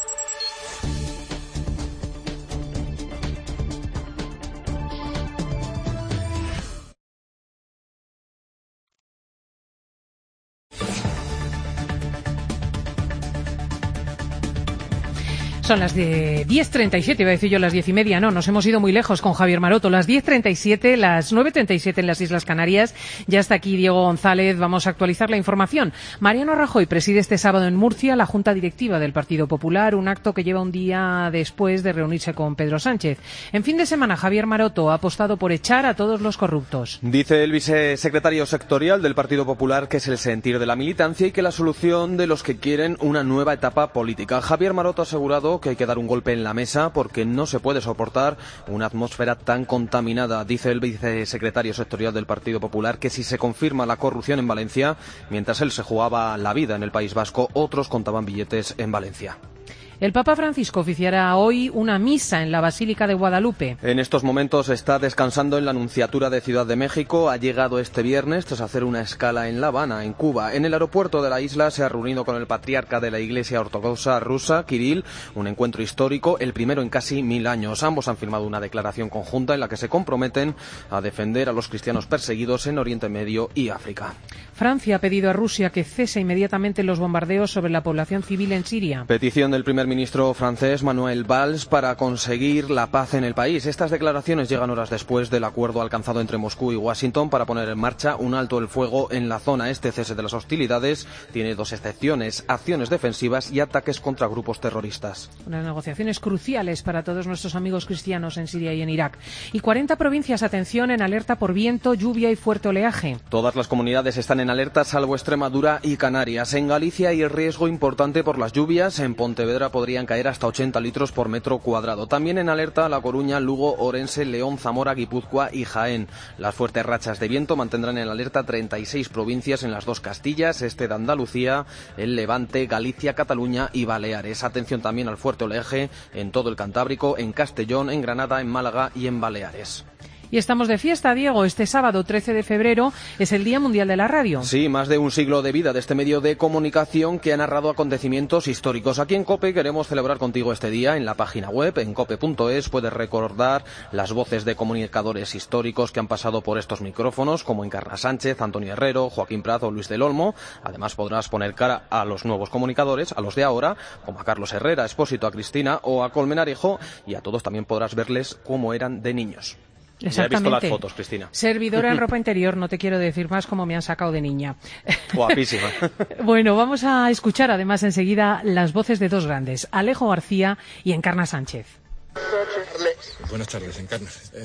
Son las de diez treinta y siete, iba a decir yo las diez y media, no, nos hemos ido muy lejos con Javier Maroto, las diez treinta y siete, las nueve treinta y siete en las Islas Canarias, ya está aquí Diego González, vamos a actualizar la información. Mariano Rajoy preside este sábado en Murcia la Junta Directiva del Partido Popular, un acto que lleva un día después de reunirse con Pedro Sánchez. En fin de semana, Javier Maroto ha apostado por echar a todos los corruptos. Dice el vicesecretario sectorial del Partido Popular que es el sentir de la militancia y que la solución de los que quieren una nueva etapa política. Javier Maroto ha asegurado que hay que dar un golpe en la mesa porque no se puede soportar una atmósfera tan contaminada. Dice el vicesecretario sectorial del Partido Popular que si se confirma la corrupción en Valencia, mientras él se jugaba la vida en el País Vasco, otros contaban billetes en Valencia. El Papa Francisco oficiará hoy una misa en la Basílica de Guadalupe. En estos momentos está descansando en la Nunciatura de Ciudad de México. Ha llegado este viernes tras hacer una escala en La Habana, en Cuba. En el aeropuerto de la isla se ha reunido con el patriarca de la Iglesia Ortodoxa rusa, Kirill, un encuentro histórico, el primero en casi mil años. Ambos han firmado una declaración conjunta en la que se comprometen a defender a los cristianos perseguidos en Oriente Medio y África. Francia ha pedido a Rusia que cese inmediatamente los bombardeos sobre la población civil en Siria. Petición del primer ministro francés Manuel Valls para conseguir la paz en el país. Estas declaraciones llegan horas después del acuerdo alcanzado entre Moscú y Washington para poner en marcha un alto el fuego en la zona. Este cese de las hostilidades tiene dos excepciones: acciones defensivas y ataques contra grupos terroristas. Unas negociaciones cruciales para todos nuestros amigos cristianos en Siria y en Irak. Y cuarenta provincias, atención, en alerta por viento, lluvia y fuerte oleaje. Todas las comunidades están en alerta salvo Extremadura y Canarias. En Galicia hay riesgo importante por las lluvias. En Pontevedra podrían caer hasta ochenta litros por metro cuadrado. También en alerta La Coruña, Lugo, Orense, León, Zamora, Guipúzcoa y Jaén. Las fuertes rachas de viento mantendrán en alerta treinta y seis provincias en las dos Castillas, este de Andalucía, el Levante, Galicia, Cataluña y Baleares. Atención también al fuerte oleaje en todo el Cantábrico, en Castellón, en Granada, en Málaga y en Baleares. Y estamos de fiesta, Diego. Este sábado, trece de febrero, es el Día Mundial de la Radio. Sí, más de un siglo de vida de este medio de comunicación que ha narrado acontecimientos históricos. Aquí en COPE queremos celebrar contigo este día. En la página web, en cope punto es, puedes recordar las voces de comunicadores históricos que han pasado por estos micrófonos, como Encarna Sánchez, Antonio Herrero, Joaquín Prat o Luis del Olmo. Además podrás poner cara a los nuevos comunicadores, a los de ahora, como a Carlos Herrera, a Expósito, a Cristina o a Colmenarejo, y a todos también podrás verles cómo eran de niños. Exactamente. Ya he visto las fotos, Cristina. Servidora en ropa interior, no te quiero decir más cómo me han sacado de niña. Guapísima. Bueno, vamos a escuchar además enseguida las voces de dos grandes, Alejo García y Encarna Sánchez. Buenas tardes, Encarna. Eh,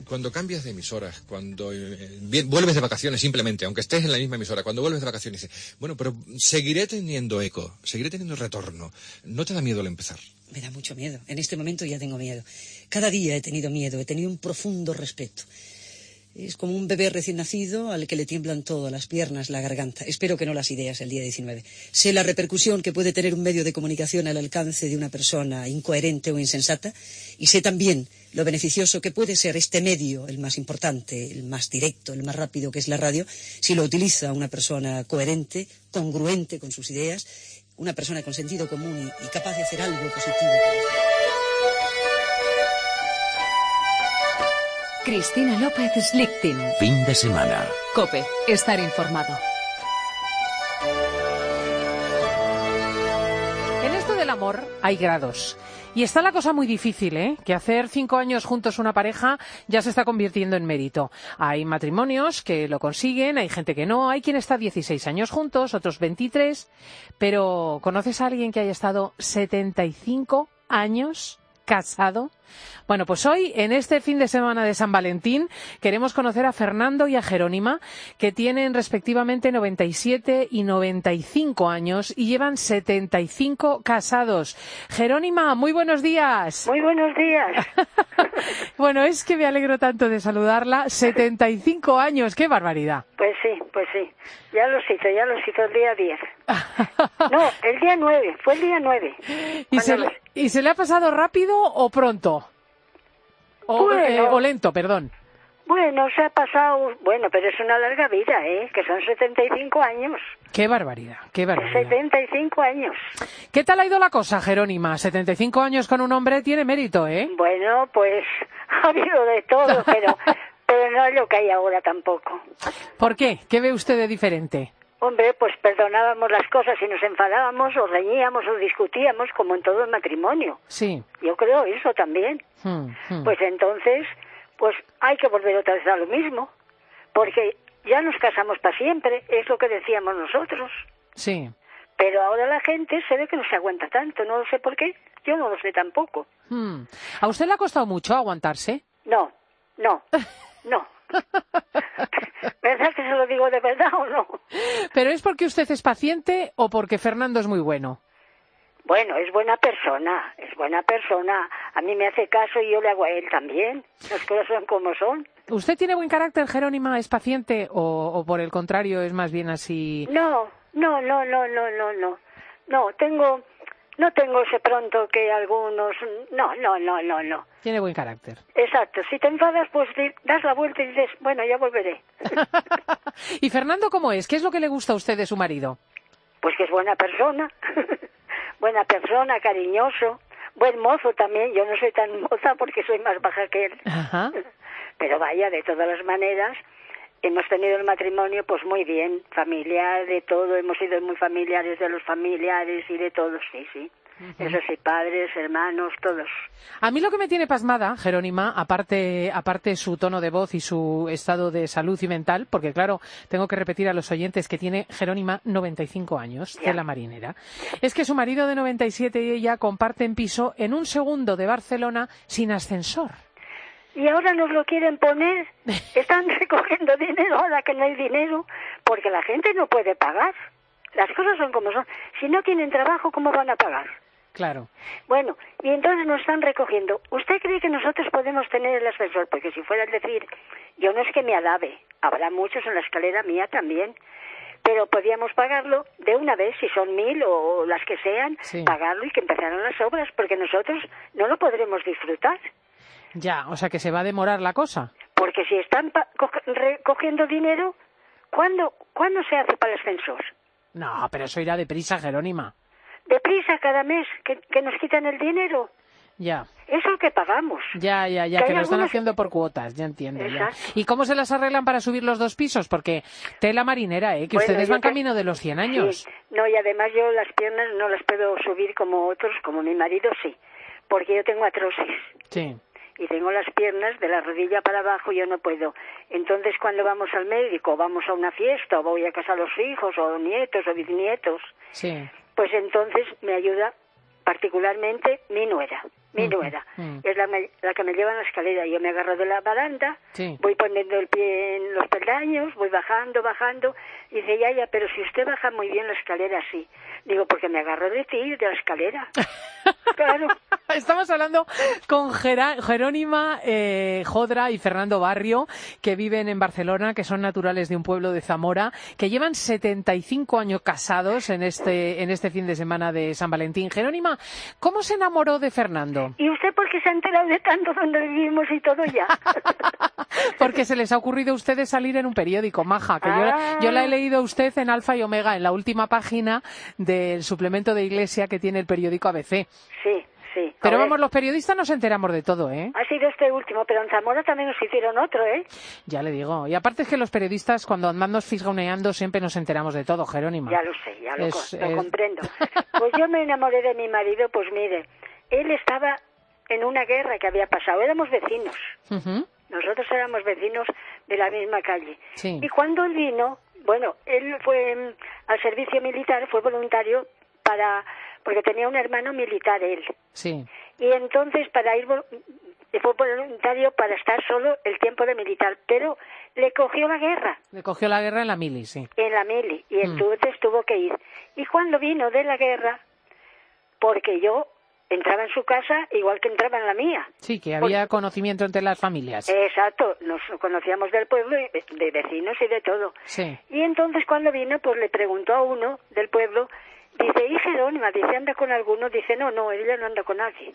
cuando cambias de emisoras, cuando eh, bien, vuelves de vacaciones simplemente, aunque estés en la misma emisora, cuando vuelves de vacaciones, dices, bueno, pero seguiré teniendo eco, seguiré teniendo retorno. ¿No te da miedo al empezar? Me da mucho miedo. En este momento ya tengo miedo. Cada día he tenido miedo, he tenido un profundo respeto. Es como un bebé recién nacido al que le tiemblan todo, las piernas, la garganta. Espero que no las ideas el día diecinueve. Sé la repercusión que puede tener un medio de comunicación al alcance de una persona incoherente o insensata, y sé también lo beneficioso que puede ser este medio, el más importante, el más directo, el más rápido, que es la radio, si lo utiliza una persona coherente, congruente con sus ideas, una persona con sentido común y, y capaz de hacer algo positivo. Cristina López Slichting. Fin de semana. COPE. Estar informado. En esto del amor hay grados. Y está la cosa muy difícil, ¿eh? Que hacer cinco años juntos una pareja ya se está convirtiendo en mérito. Hay matrimonios que lo consiguen, hay gente que no, hay quien está dieciséis años juntos, otros veintitrés. Pero, ¿conoces a alguien que haya estado setenta y cinco años casado? Bueno, pues hoy, en este fin de semana de San Valentín, queremos conocer a Fernando y a Jerónima, que tienen respectivamente noventa y siete y noventa y cinco años y llevan setenta y cinco casados. Jerónima, muy buenos días. Muy buenos días. Bueno, es que me alegro tanto de saludarla. setenta y cinco años, qué barbaridad. Pues sí, pues sí. Ya los hizo, ya los hizo el día diez. No, el día nueve, fue el día nueve. ¿Y se, le, ¿Y se le ha pasado rápido o pronto? O, bueno, eh, o lento, perdón. Bueno, se ha pasado... Bueno, pero es una larga vida, ¿eh? Que son setenta y cinco años. Qué barbaridad, qué barbaridad. setenta y cinco años. ¿Qué tal ha ido la cosa, Jerónima? setenta y cinco años con un hombre tiene mérito, ¿eh? Bueno, pues ha habido de todo, pero, pero no es lo que hay ahora tampoco. ¿Por qué? ¿Qué ve usted de diferente? Hombre, pues perdonábamos las cosas y nos enfadábamos o reñíamos o discutíamos como en todo el matrimonio. Sí. Yo creo eso también. Hmm, hmm. Pues entonces, pues hay que volver otra vez a lo mismo, porque ya nos casamos para siempre, es lo que decíamos nosotros. Sí. Pero ahora la gente se ve que no se aguanta tanto, no lo sé por qué, yo no lo sé tampoco. Hmm. ¿A usted le ha costado mucho aguantarse? No, no, no. ¿Verdad que se lo digo de verdad o no? ¿Pero es porque usted es paciente o porque Fernando es muy bueno? Bueno, es buena persona, es buena persona. A mí me hace caso y yo le hago a él también. Las cosas son como son. ¿Usted tiene buen carácter, Jerónima? ¿Es paciente o, o por el contrario es más bien así? No, no, no, no, no, no, no. No, tengo... No tengo ese pronto que algunos... No, no, no, no, no. Tiene buen carácter. Exacto. Si te enfadas, pues das la vuelta y dices, bueno, ya volveré. ¿Y Fernando cómo es? ¿Qué es lo que le gusta a usted de su marido? Pues que es buena persona. Buena persona, cariñoso. Buen mozo también. Yo no soy tan moza porque soy más baja que él. Ajá. Pero vaya, de todas las maneras... Hemos tenido el matrimonio pues muy bien, familiar, de todo, hemos sido muy familiares de los familiares y de todos, sí, sí. Uh-huh. Eso sí, padres, hermanos, todos. A mí lo que me tiene pasmada, Jerónima, aparte, aparte su tono de voz y su estado de salud y mental, porque claro, tengo que repetir a los oyentes que tiene Jerónima noventa y cinco años, ya. De la Marinera, es que su marido de noventa y siete y ella comparten piso en un segundo de Barcelona sin ascensor. Y ahora nos lo quieren poner, están recogiendo dinero ahora que no hay dinero, porque la gente no puede pagar. Las cosas son como son. Si no tienen trabajo, ¿cómo van a pagar? Claro. Bueno, y entonces nos están recogiendo. ¿Usted cree que nosotros podemos tener el ascensor? Porque si fuera el decir, yo no es que me alabe, habrá muchos en la escalera mía también, pero podíamos pagarlo de una vez, si son mil o las que sean, sí. Pagarlo y que empezaran las obras, porque nosotros no lo podremos disfrutar. Ya, o sea que se va a demorar la cosa. Porque si están pa- co- recogiendo dinero, ¿cuándo, ¿cuándo se hace para el ascensor? No, pero eso irá deprisa, Jerónima. ¿Deprisa cada mes que, que nos quitan el dinero? Ya. Eso es lo que pagamos. Ya, ya, ya, que, que lo están algunos... haciendo por cuotas, ya entiendo. Ya. ¿Y cómo se las arreglan para subir los dos pisos? Porque tela marinera, ¿eh? Que bueno, ustedes van te... camino de los cien años. Sí. No, y además yo las piernas no las puedo subir como otros, como mi marido sí, porque yo tengo artrosis. Sí. Y tengo las piernas de la rodilla para abajo, yo no puedo. Entonces, cuando vamos al médico, vamos a una fiesta, o voy a casa a los hijos, o nietos, o bisnietos, sí. Pues entonces me ayuda particularmente mi nuera. mi nuera, Mm. es la, me- la que me lleva en la escalera. Yo me agarro de la baranda, Sí. voy poniendo el pie en los peldaños, voy bajando, bajando, y dice, ya, ya, pero si usted baja muy bien la escalera así. Digo, porque me agarro de ti, de la escalera. Claro. Estamos hablando con Gera- Jerónima eh, Jodra y Fernando Barrio, que viven en Barcelona, que son naturales de un pueblo de Zamora, que llevan setenta y cinco años casados en este, en este fin de semana de San Valentín. Jerónima, ¿cómo se enamoró de Fernando? ¿Y usted por qué se ha enterado de tanto donde vivimos y todo ya? Porque se les ha ocurrido a ustedes salir en un periódico, maja, que yo, la- yo la he leído a usted en Alfa y Omega, en la última página del suplemento de Iglesia que tiene el periódico A B C. Sí, sí. Pero A ver, vamos, los periodistas nos enteramos de todo, ¿eh? ha sido este último, pero en Zamora también nos hicieron otro, ¿eh? Ya le digo. Y aparte es que los periodistas, cuando andamos fisgoneando, siempre nos enteramos de todo, Jerónima. Ya lo sé, ya lo, Es- co- lo es- comprendo. Pues yo me enamoré de mi marido, pues mire, él estaba en una guerra que había pasado, éramos vecinos, Ujú. nosotros éramos vecinos de la misma calle. Sí. Y cuando él vino, bueno, él fue mm, al servicio militar, fue voluntario para, porque tenía un hermano militar él. Sí. Y entonces para ir vol- fue voluntario para estar solo el tiempo de militar, pero le cogió la guerra Le cogió la guerra en la mili, sí. en la mili y Mm. entonces tuvo que ir. Y cuando vino de la guerra, porque yo entraba en su casa igual que entraba en la mía. Sí, que había conocimiento entre las familias. Exacto, nos conocíamos del pueblo, y de de vecinos y de todo. Sí. Y entonces cuando vino, pues le preguntó a uno del pueblo, dice, ¿y Jerónima? Dice, ¿anda con alguno? Dice, no, no, ella no anda con nadie.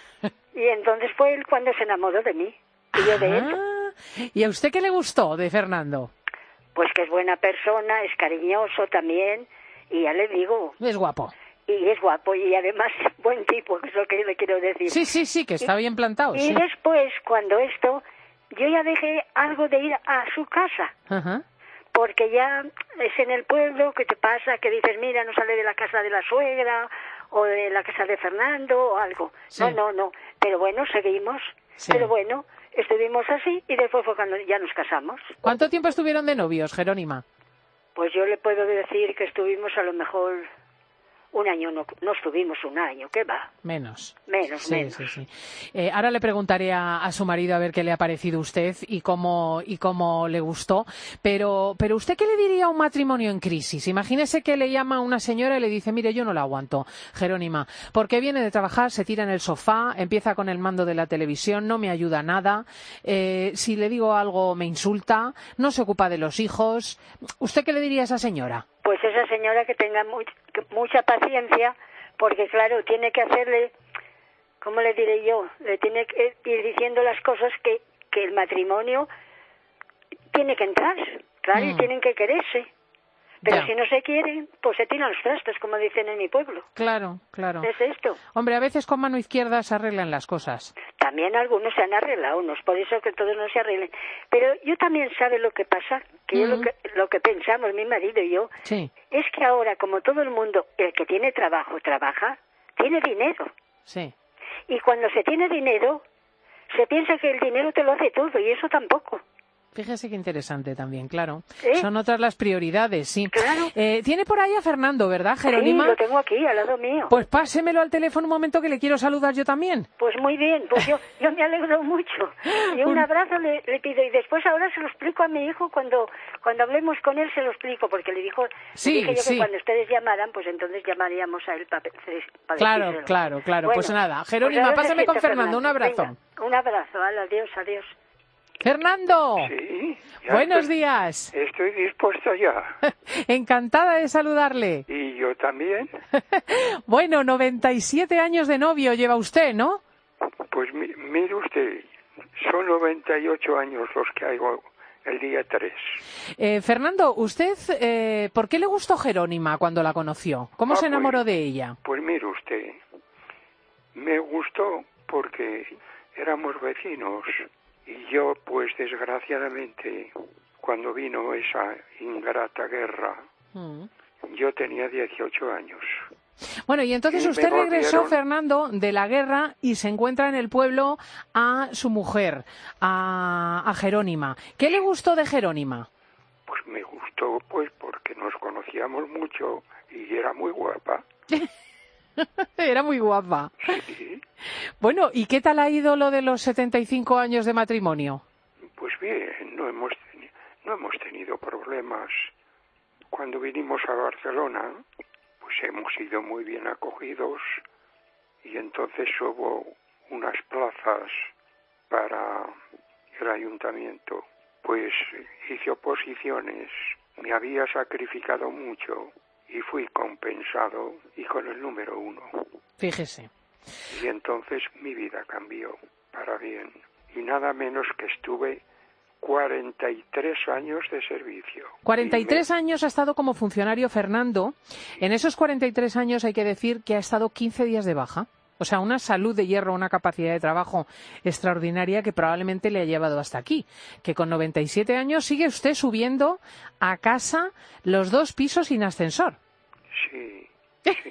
Y entonces fue él cuando se enamoró de mí, y yo de él. Ah, ¿y a usted qué le gustó de Fernando? Pues que es buena persona, es cariñoso también, y ya le digo, Es guapo. y es guapo, y además buen tipo, que es lo que le quiero decir. Sí, sí, sí, que está bien plantado. Y Sí. después, cuando esto, yo ya dejé algo de ir a su casa, Ajá. porque ya es en el pueblo que te pasa, que dices, mira, no sale de la casa de la suegra, o de la casa de Fernando, o algo. Sí. No, no, no. Pero bueno, seguimos. Sí. Pero bueno, estuvimos así, y después fue cuando ya nos casamos. ¿Cuánto tiempo estuvieron de novios, Jerónima? Pues yo le puedo decir que estuvimos a lo mejor un año, no, no estuvimos un año, ¿qué va? Menos. Menos, Sí, menos. sí, sí. Eh, ahora le preguntaré a, a su marido a ver qué le ha parecido usted y cómo, y cómo le gustó. Pero, pero ¿usted qué le diría a un matrimonio en crisis? Imagínese que le llama a una señora y le dice, mire, yo no la aguanto, Jerónima, porque viene de trabajar, se tira en el sofá, empieza con el mando de la televisión, no me ayuda nada, eh, si le digo algo me insulta, no se ocupa de los hijos. ¿Usted qué le diría a esa señora? Pues esa señora que tenga much- que mucha paciencia, porque claro, tiene que hacerle, ¿cómo le diré yo? Le tiene que ir diciendo las cosas que, que el matrimonio tiene que entrar, claro, y Mm. tienen que quererse. Pero Ya. si no se quieren, pues se tiran los trastos, como dicen en mi pueblo. Claro, claro. Es esto. Hombre, a veces con mano izquierda se arreglan las cosas. También algunos se han arreglado, no es por eso que todos no se arreglen. Pero yo también sabe lo que pasa, que yo lo Mm. que, lo que pensamos, mi marido y yo, Sí, es que ahora, como todo el mundo, el que tiene trabajo, trabaja, tiene dinero. sí. Y cuando se tiene dinero, se piensa que el dinero te lo hace todo, y eso tampoco. Fíjese qué interesante también, claro. ¿Eh? Son otras las prioridades, sí. Claro. Eh, tiene por ahí a Fernando, ¿verdad, Jerónima? Sí, lo tengo aquí, al lado mío. Pues pásemelo al teléfono un momento que le quiero saludar yo también. Pues muy bien, pues yo, yo me alegro mucho. Y un Un- abrazo le, le pido. Y después ahora se lo explico a mi hijo, cuando cuando hablemos con él se lo explico, porque le dijo, Sí, le dije yo sí. que cuando ustedes llamaran, pues entonces llamaríamos a él para Claro, decírselo. claro, claro. Bueno, pues nada, pues Jerónima, ahora pásame con necesito Fernando. Un abrazo. Venga, un abrazo, ala, adiós, adiós. Fernando. Sí, ya Buenos estoy- días. Estoy dispuesto ya. Encantada de saludarle. Y yo también. Bueno, noventa y siete años de novio lleva usted, ¿no? Pues mi- mire usted, son noventa y ocho años los que hago el día tres. Eh, Fernando, ¿usted eh, por qué le gustó Jerónima cuando la conoció? ¿Cómo Ah, se pues- enamoró de ella? Pues mire usted, me gustó porque éramos vecinos y yo, pues desgraciadamente, cuando vino esa ingrata guerra, Mm. yo tenía dieciocho años. Bueno, y entonces Y me usted regresó, volvieron- Fernando, de la guerra y se encuentra en el pueblo a su mujer, a, a Jerónima. ¿Qué le gustó de Jerónima? Pues me gustó, pues porque nos conocíamos mucho y era muy guapa. Era muy guapa. Sí. Bueno, ¿y qué tal ha ido lo de los setenta y cinco años de matrimonio? Pues bien, no hemos, teni- no hemos tenido problemas. Cuando vinimos a Barcelona, pues hemos sido muy bien acogidos y entonces hubo unas plazas para el ayuntamiento. Pues hice oposiciones, me había sacrificado mucho y fui compensado y con el número uno. Fíjese. Y entonces mi vida cambió para bien. Y nada menos que estuve cuarenta y tres años de servicio. cuarenta y tres Y me... años ha estado como funcionario Fernando. En esos cuarenta y tres años hay que decir que ha estado quince días de baja. O sea, una salud de hierro, una capacidad de trabajo extraordinaria que probablemente le ha llevado hasta aquí. Que con noventa y siete años sigue usted subiendo a casa los dos pisos sin ascensor. Sí, sí.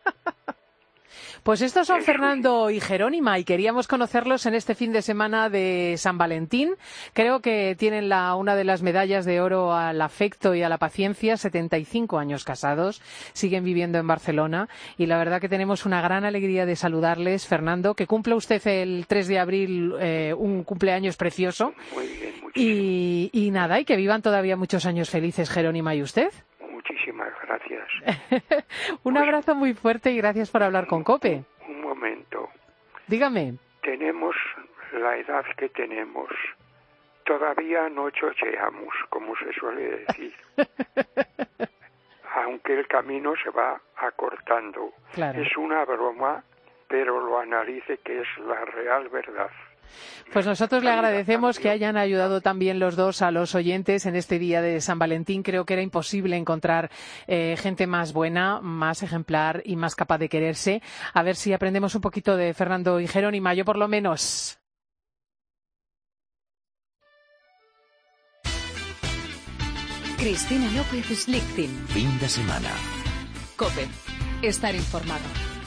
Pues estos son Fernando y Jerónima y queríamos conocerlos en este fin de semana de San Valentín. Creo que tienen la, una de las medallas de oro al afecto y a la paciencia, setenta y cinco años casados, siguen viviendo en Barcelona y la verdad que tenemos una gran alegría de saludarles. Fernando, que cumple usted el tres de abril eh, un cumpleaños precioso. Muy bien, muchísimas. Y, y nada, y que vivan todavía muchos años felices Jerónima y usted. Muchísimas gracias. Un pues, abrazo muy fuerte y gracias por hablar con COPE. Un momento. Dígame. Tenemos la edad que tenemos. Todavía no chocheamos, como se suele decir. Aunque el camino se va acortando. Claro. Es una broma, pero lo analice que es la real verdad. Pues nosotros le agradecemos que hayan ayudado también los dos a los oyentes en este día de San Valentín. Creo que era imposible encontrar eh, gente más buena, más ejemplar y más capaz de quererse. A ver si aprendemos un poquito de Fernando y Jerónima, yo por lo menos. Cristina López Slichting. Fin de semana. COPE. Estar informado.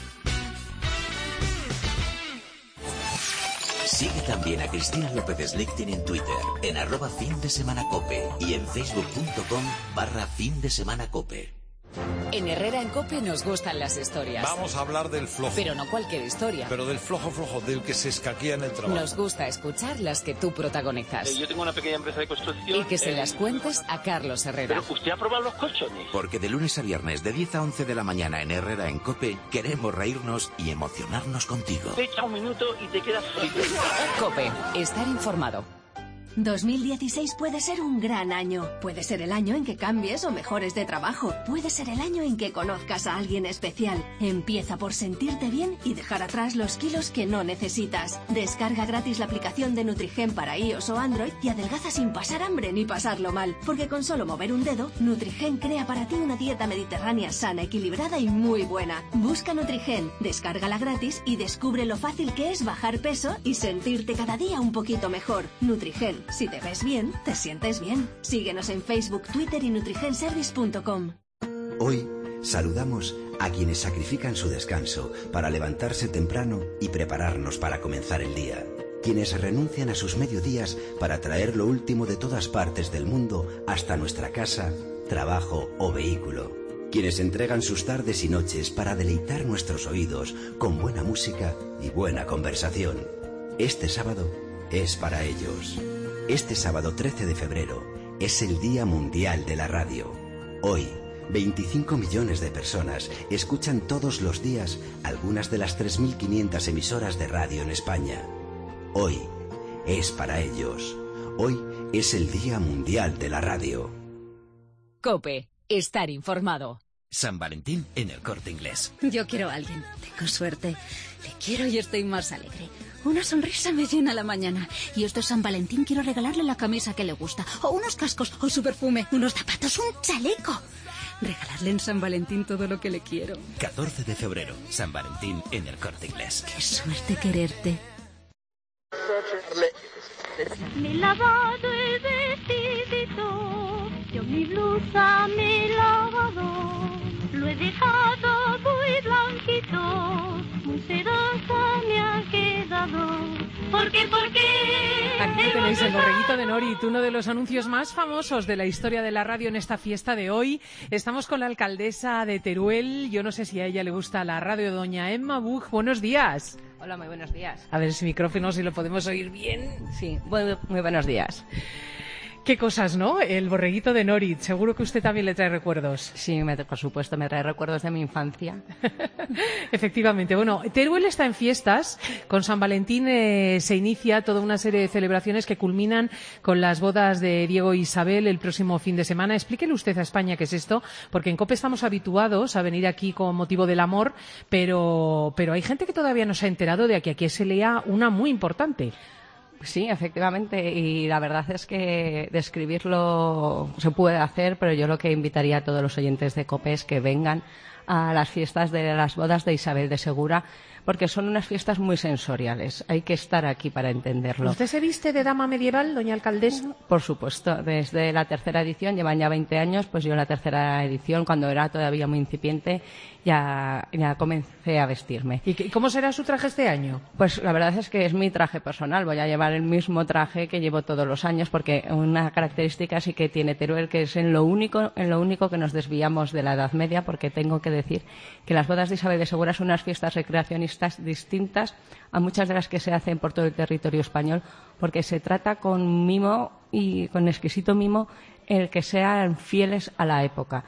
Sigue también a Cristina López Slichting en Twitter, en arroba fin de semana cope y en facebook.com barra fin de semana cope. En Herrera en COPE nos gustan las historias. Vamos a hablar del flojo. Pero no cualquier historia. Pero del flojo flojo, del que se escaquea en el trabajo. Nos gusta escuchar las que tú protagonizas. Eh, yo tengo una pequeña empresa de construcción. Y que se eh, las cuentes a Carlos Herrera. Pero usted ha probado los colchones. Porque de lunes a viernes de diez a once de la mañana en Herrera en COPE queremos reírnos y emocionarnos contigo. Te echa un minuto y te quedas frito. COPE. Estar informado. dos mil dieciséis puede ser un gran año. Puede ser el año en que cambies o mejores de trabajo. Puede ser el año en que conozcas a alguien especial. Empieza por sentirte bien y dejar atrás los kilos que no necesitas. Descarga gratis la aplicación de Nutrigen para iOS o Android y adelgaza sin pasar hambre ni pasarlo mal. Porque con solo mover un dedo, Nutrigen crea para ti una dieta mediterránea sana, equilibrada y muy buena. Busca Nutrigen, descárgala gratis y descubre lo fácil que es bajar peso y sentirte cada día un poquito mejor. Nutrigen. Si te ves bien, te sientes bien. Síguenos en Facebook, Twitter y nutrigenservice punto com. Hoy saludamos a quienes sacrifican su descanso para levantarse temprano y prepararnos para comenzar el día. Quienes renuncian a sus mediodías para traer lo último de todas partes del mundo hasta nuestra casa, trabajo o vehículo. Quienes entregan sus tardes y noches para deleitar nuestros oídos con buena música y buena conversación. Este sábado es para ellos. Este sábado trece de febrero es el Día Mundial de la Radio. Hoy, veinticinco millones de personas escuchan todos los días algunas de las tres mil quinientas emisoras de radio en España. Hoy es para ellos. Hoy es el Día Mundial de la Radio. COPE. Estar informado. San Valentín en el Corte Inglés. Yo quiero a alguien. Tengo suerte. Le quiero y estoy más alegre. Una sonrisa me llena la mañana. Y esto es San Valentín, quiero regalarle la camisa que le gusta. O unos cascos, o su perfume, unos zapatos, un chaleco. Regalarle en San Valentín todo lo que le quiero. catorce de febrero, San Valentín en el Corte Inglés. Qué suerte quererte. Mi lavado el vestidito, yo mi blusa me he lavado, lo he dejado muy blanquito, muy sedosa me ha quedado. ¿Por qué? ¿Por qué? Aquí tenéis el borreguito de Norit, uno de los anuncios más famosos de la historia de la radio en esta fiesta de hoy. Estamos con la alcaldesa de Teruel. Yo no sé si a ella le gusta la radio, doña Emma Buch. Buenos días. Hola, muy buenos días. A ver ese micrófono, si lo podemos oír bien. Sí, muy, muy buenos días. Qué cosas, ¿no? El borreguito de Norit. Seguro que usted también le trae recuerdos. Sí, me, por supuesto, me trae recuerdos de mi infancia. Efectivamente. Bueno, Teruel está en fiestas. Con San Valentín eh, se inicia toda una serie de celebraciones que culminan con las bodas de Diego e Isabel el próximo fin de semana. Explíquele usted a España qué es esto, porque en COPE estamos habituados a venir aquí con motivo del amor, pero, pero hay gente que todavía no se ha enterado de que aquí se lea una muy importante. Sí, efectivamente, y la verdad es que describirlo se puede hacer, pero yo lo que invitaría a todos los oyentes de COPE es que vengan a las fiestas de las bodas de Isabel de Segura, porque son unas fiestas muy sensoriales. Hay que estar aquí para entenderlo. ¿Usted se viste de dama medieval, doña alcaldesa? Por supuesto, desde la tercera edición, llevan ya veinte años, pues yo en la tercera edición, cuando era todavía muy incipiente, ya, ya comencé a vestirme. ¿Y cómo será su traje este año? Pues la verdad es que es mi traje personal. Voy a llevar el mismo traje que llevo todos los años, porque una característica sí que tiene Teruel, que es en lo único, en lo único que nos desviamos de la Edad Media, porque tengo que decir que las bodas de Isabel de Segura son unas fiestas recreacionistas distintas a muchas de las que se hacen por todo el territorio español, porque se trata con mimo y con exquisito mimo el que sean fieles a la época.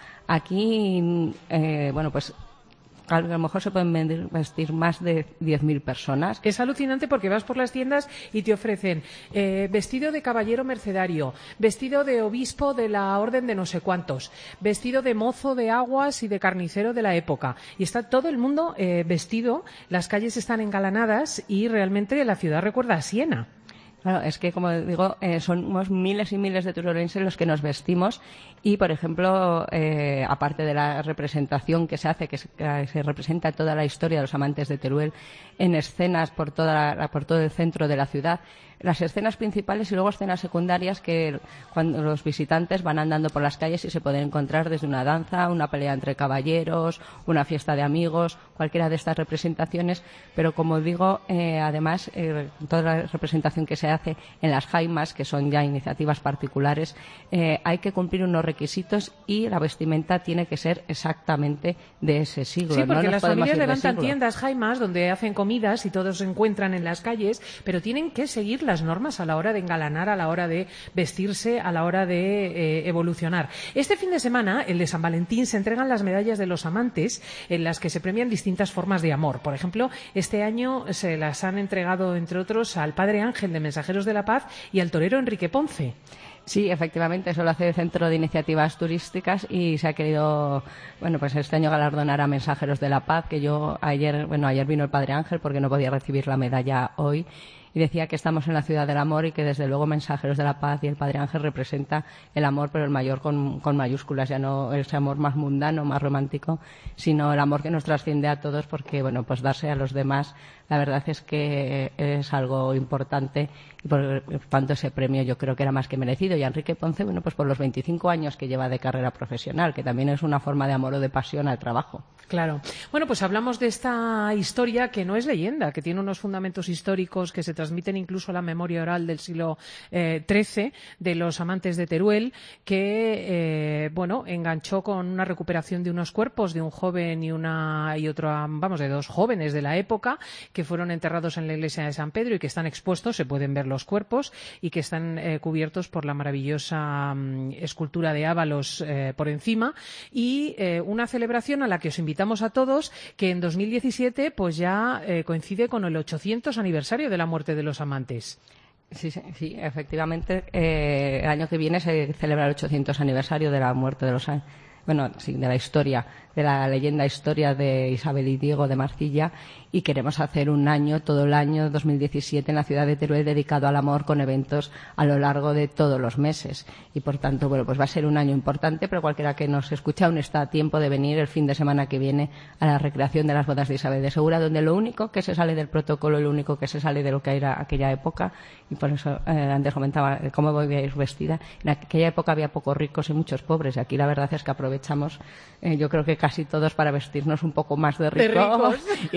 Aquí, eh, bueno, pues a lo mejor se pueden vestir más de diez mil personas. Es alucinante porque vas por las tiendas y te ofrecen eh, vestido de caballero mercedario, vestido de obispo de la orden de no sé cuántos, vestido de mozo de aguas y de carnicero de la época. Y está todo el mundo eh, vestido, las calles están engalanadas y realmente la ciudad recuerda a Siena. Claro, es que, como digo, eh, somos miles y miles de teruelenses los que nos vestimos y, por ejemplo, eh, aparte de la representación que se hace, que se, que se representa toda la historia de los amantes de Teruel en escenas por, toda la, por todo el centro de la ciudad, las escenas principales y luego escenas secundarias que cuando los visitantes van andando por las calles y se pueden encontrar desde una danza, una pelea entre caballeros, una fiesta de amigos, cualquiera de estas representaciones, pero como digo, eh, además, eh, toda la representación que se hace en las jaimas, que son ya iniciativas particulares, eh, hay que cumplir unos requisitos y la vestimenta tiene que ser exactamente de ese siglo. Sí, porque no las familias levantan tiendas, jaimas, donde hacen comidas y todos se encuentran en las calles, pero tienen que seguir las normas a la hora de engalanar, a la hora de vestirse, a la hora de eh, evolucionar. Este fin de semana, el de San Valentín, se entregan las medallas de los amantes en las que se premian distintas formas de amor. Por ejemplo, este año se las han entregado, entre otros, al Padre Ángel de Mensajeros de la Paz y al torero Enrique Ponce. Sí, efectivamente, eso lo hace el Centro de Iniciativas Turísticas y se ha querido, bueno, pues este año galardonar a Mensajeros de la Paz, que yo ayer, bueno, ayer vino el Padre Ángel porque no podía recibir la medalla hoy. Y decía que estamos en la ciudad del amor y que desde luego Mensajeros de la Paz y el Padre Ángel representa el amor, pero el mayor con, con mayúsculas, ya no ese amor más mundano, más romántico, sino el amor que nos trasciende a todos, porque bueno, pues darse a los demás, la verdad es que es algo importante y por tanto ese premio yo creo que era más que merecido. Y a Enrique Ponce, bueno, pues por los veinticinco años que lleva de carrera profesional, que también es una forma de amor o de pasión al trabajo. Claro. Bueno, pues hablamos de esta historia que no es leyenda, que tiene unos fundamentos históricos que se transmiten incluso a la memoria oral del siglo eh, trece de los amantes de Teruel, que eh, bueno, enganchó con una recuperación de unos cuerpos de un joven y una y otro, vamos, de dos jóvenes de la época que fueron enterrados en la iglesia de San Pedro y que están expuestos, se pueden ver los cuerpos y que están eh, cubiertos por la maravillosa um, escultura de Ábalos eh, por encima y eh, una celebración a la que os invitamos a todos, que en dos mil diecisiete pues ya eh, coincide con el ochocientos aniversario de la muerte de los amantes. Sí, sí, sí, efectivamente, eh, el año que viene se celebra el ochocientos aniversario de la muerte de los bueno, sí, de la historia, de la leyenda historia de Isabel y Diego de Marcilla, y queremos hacer un año, todo el año dos mil diecisiete en la ciudad de Teruel dedicado al amor con eventos a lo largo de todos los meses. Y por tanto, bueno, pues va a ser un año importante, pero cualquiera que nos escuche aún está a tiempo de venir el fin de semana que viene a la recreación de las bodas de Isabel de Segura, donde lo único que se sale del protocolo, lo único que se sale de lo que era aquella época, y por eso eh, antes comentaba cómo voy a ir vestida, en aquella época había pocos ricos y muchos pobres, y aquí la verdad es que aprovechamos, eh, yo creo que casi todos para vestirnos un poco más de rico, de ricos. y la verdad es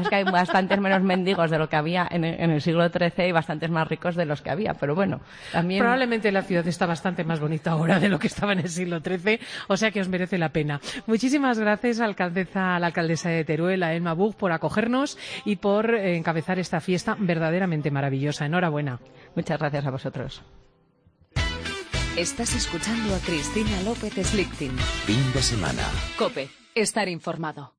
que hay bastantes menos mendigos de lo que había en el, en el siglo trece y bastantes más ricos de los que había, pero bueno, también... Probablemente la ciudad está bastante más bonita ahora de lo que estaba en el siglo trece, o sea que os merece la pena. Muchísimas gracias, alcaldesa, a la alcaldesa de Teruel, a Emma Buch, por acogernos y por eh, encabezar esta fiesta verdaderamente maravillosa. Enhorabuena. Muchas gracias a vosotros. Estás escuchando a Cristina López Slichting. Fin de semana. COPE. Estar informado.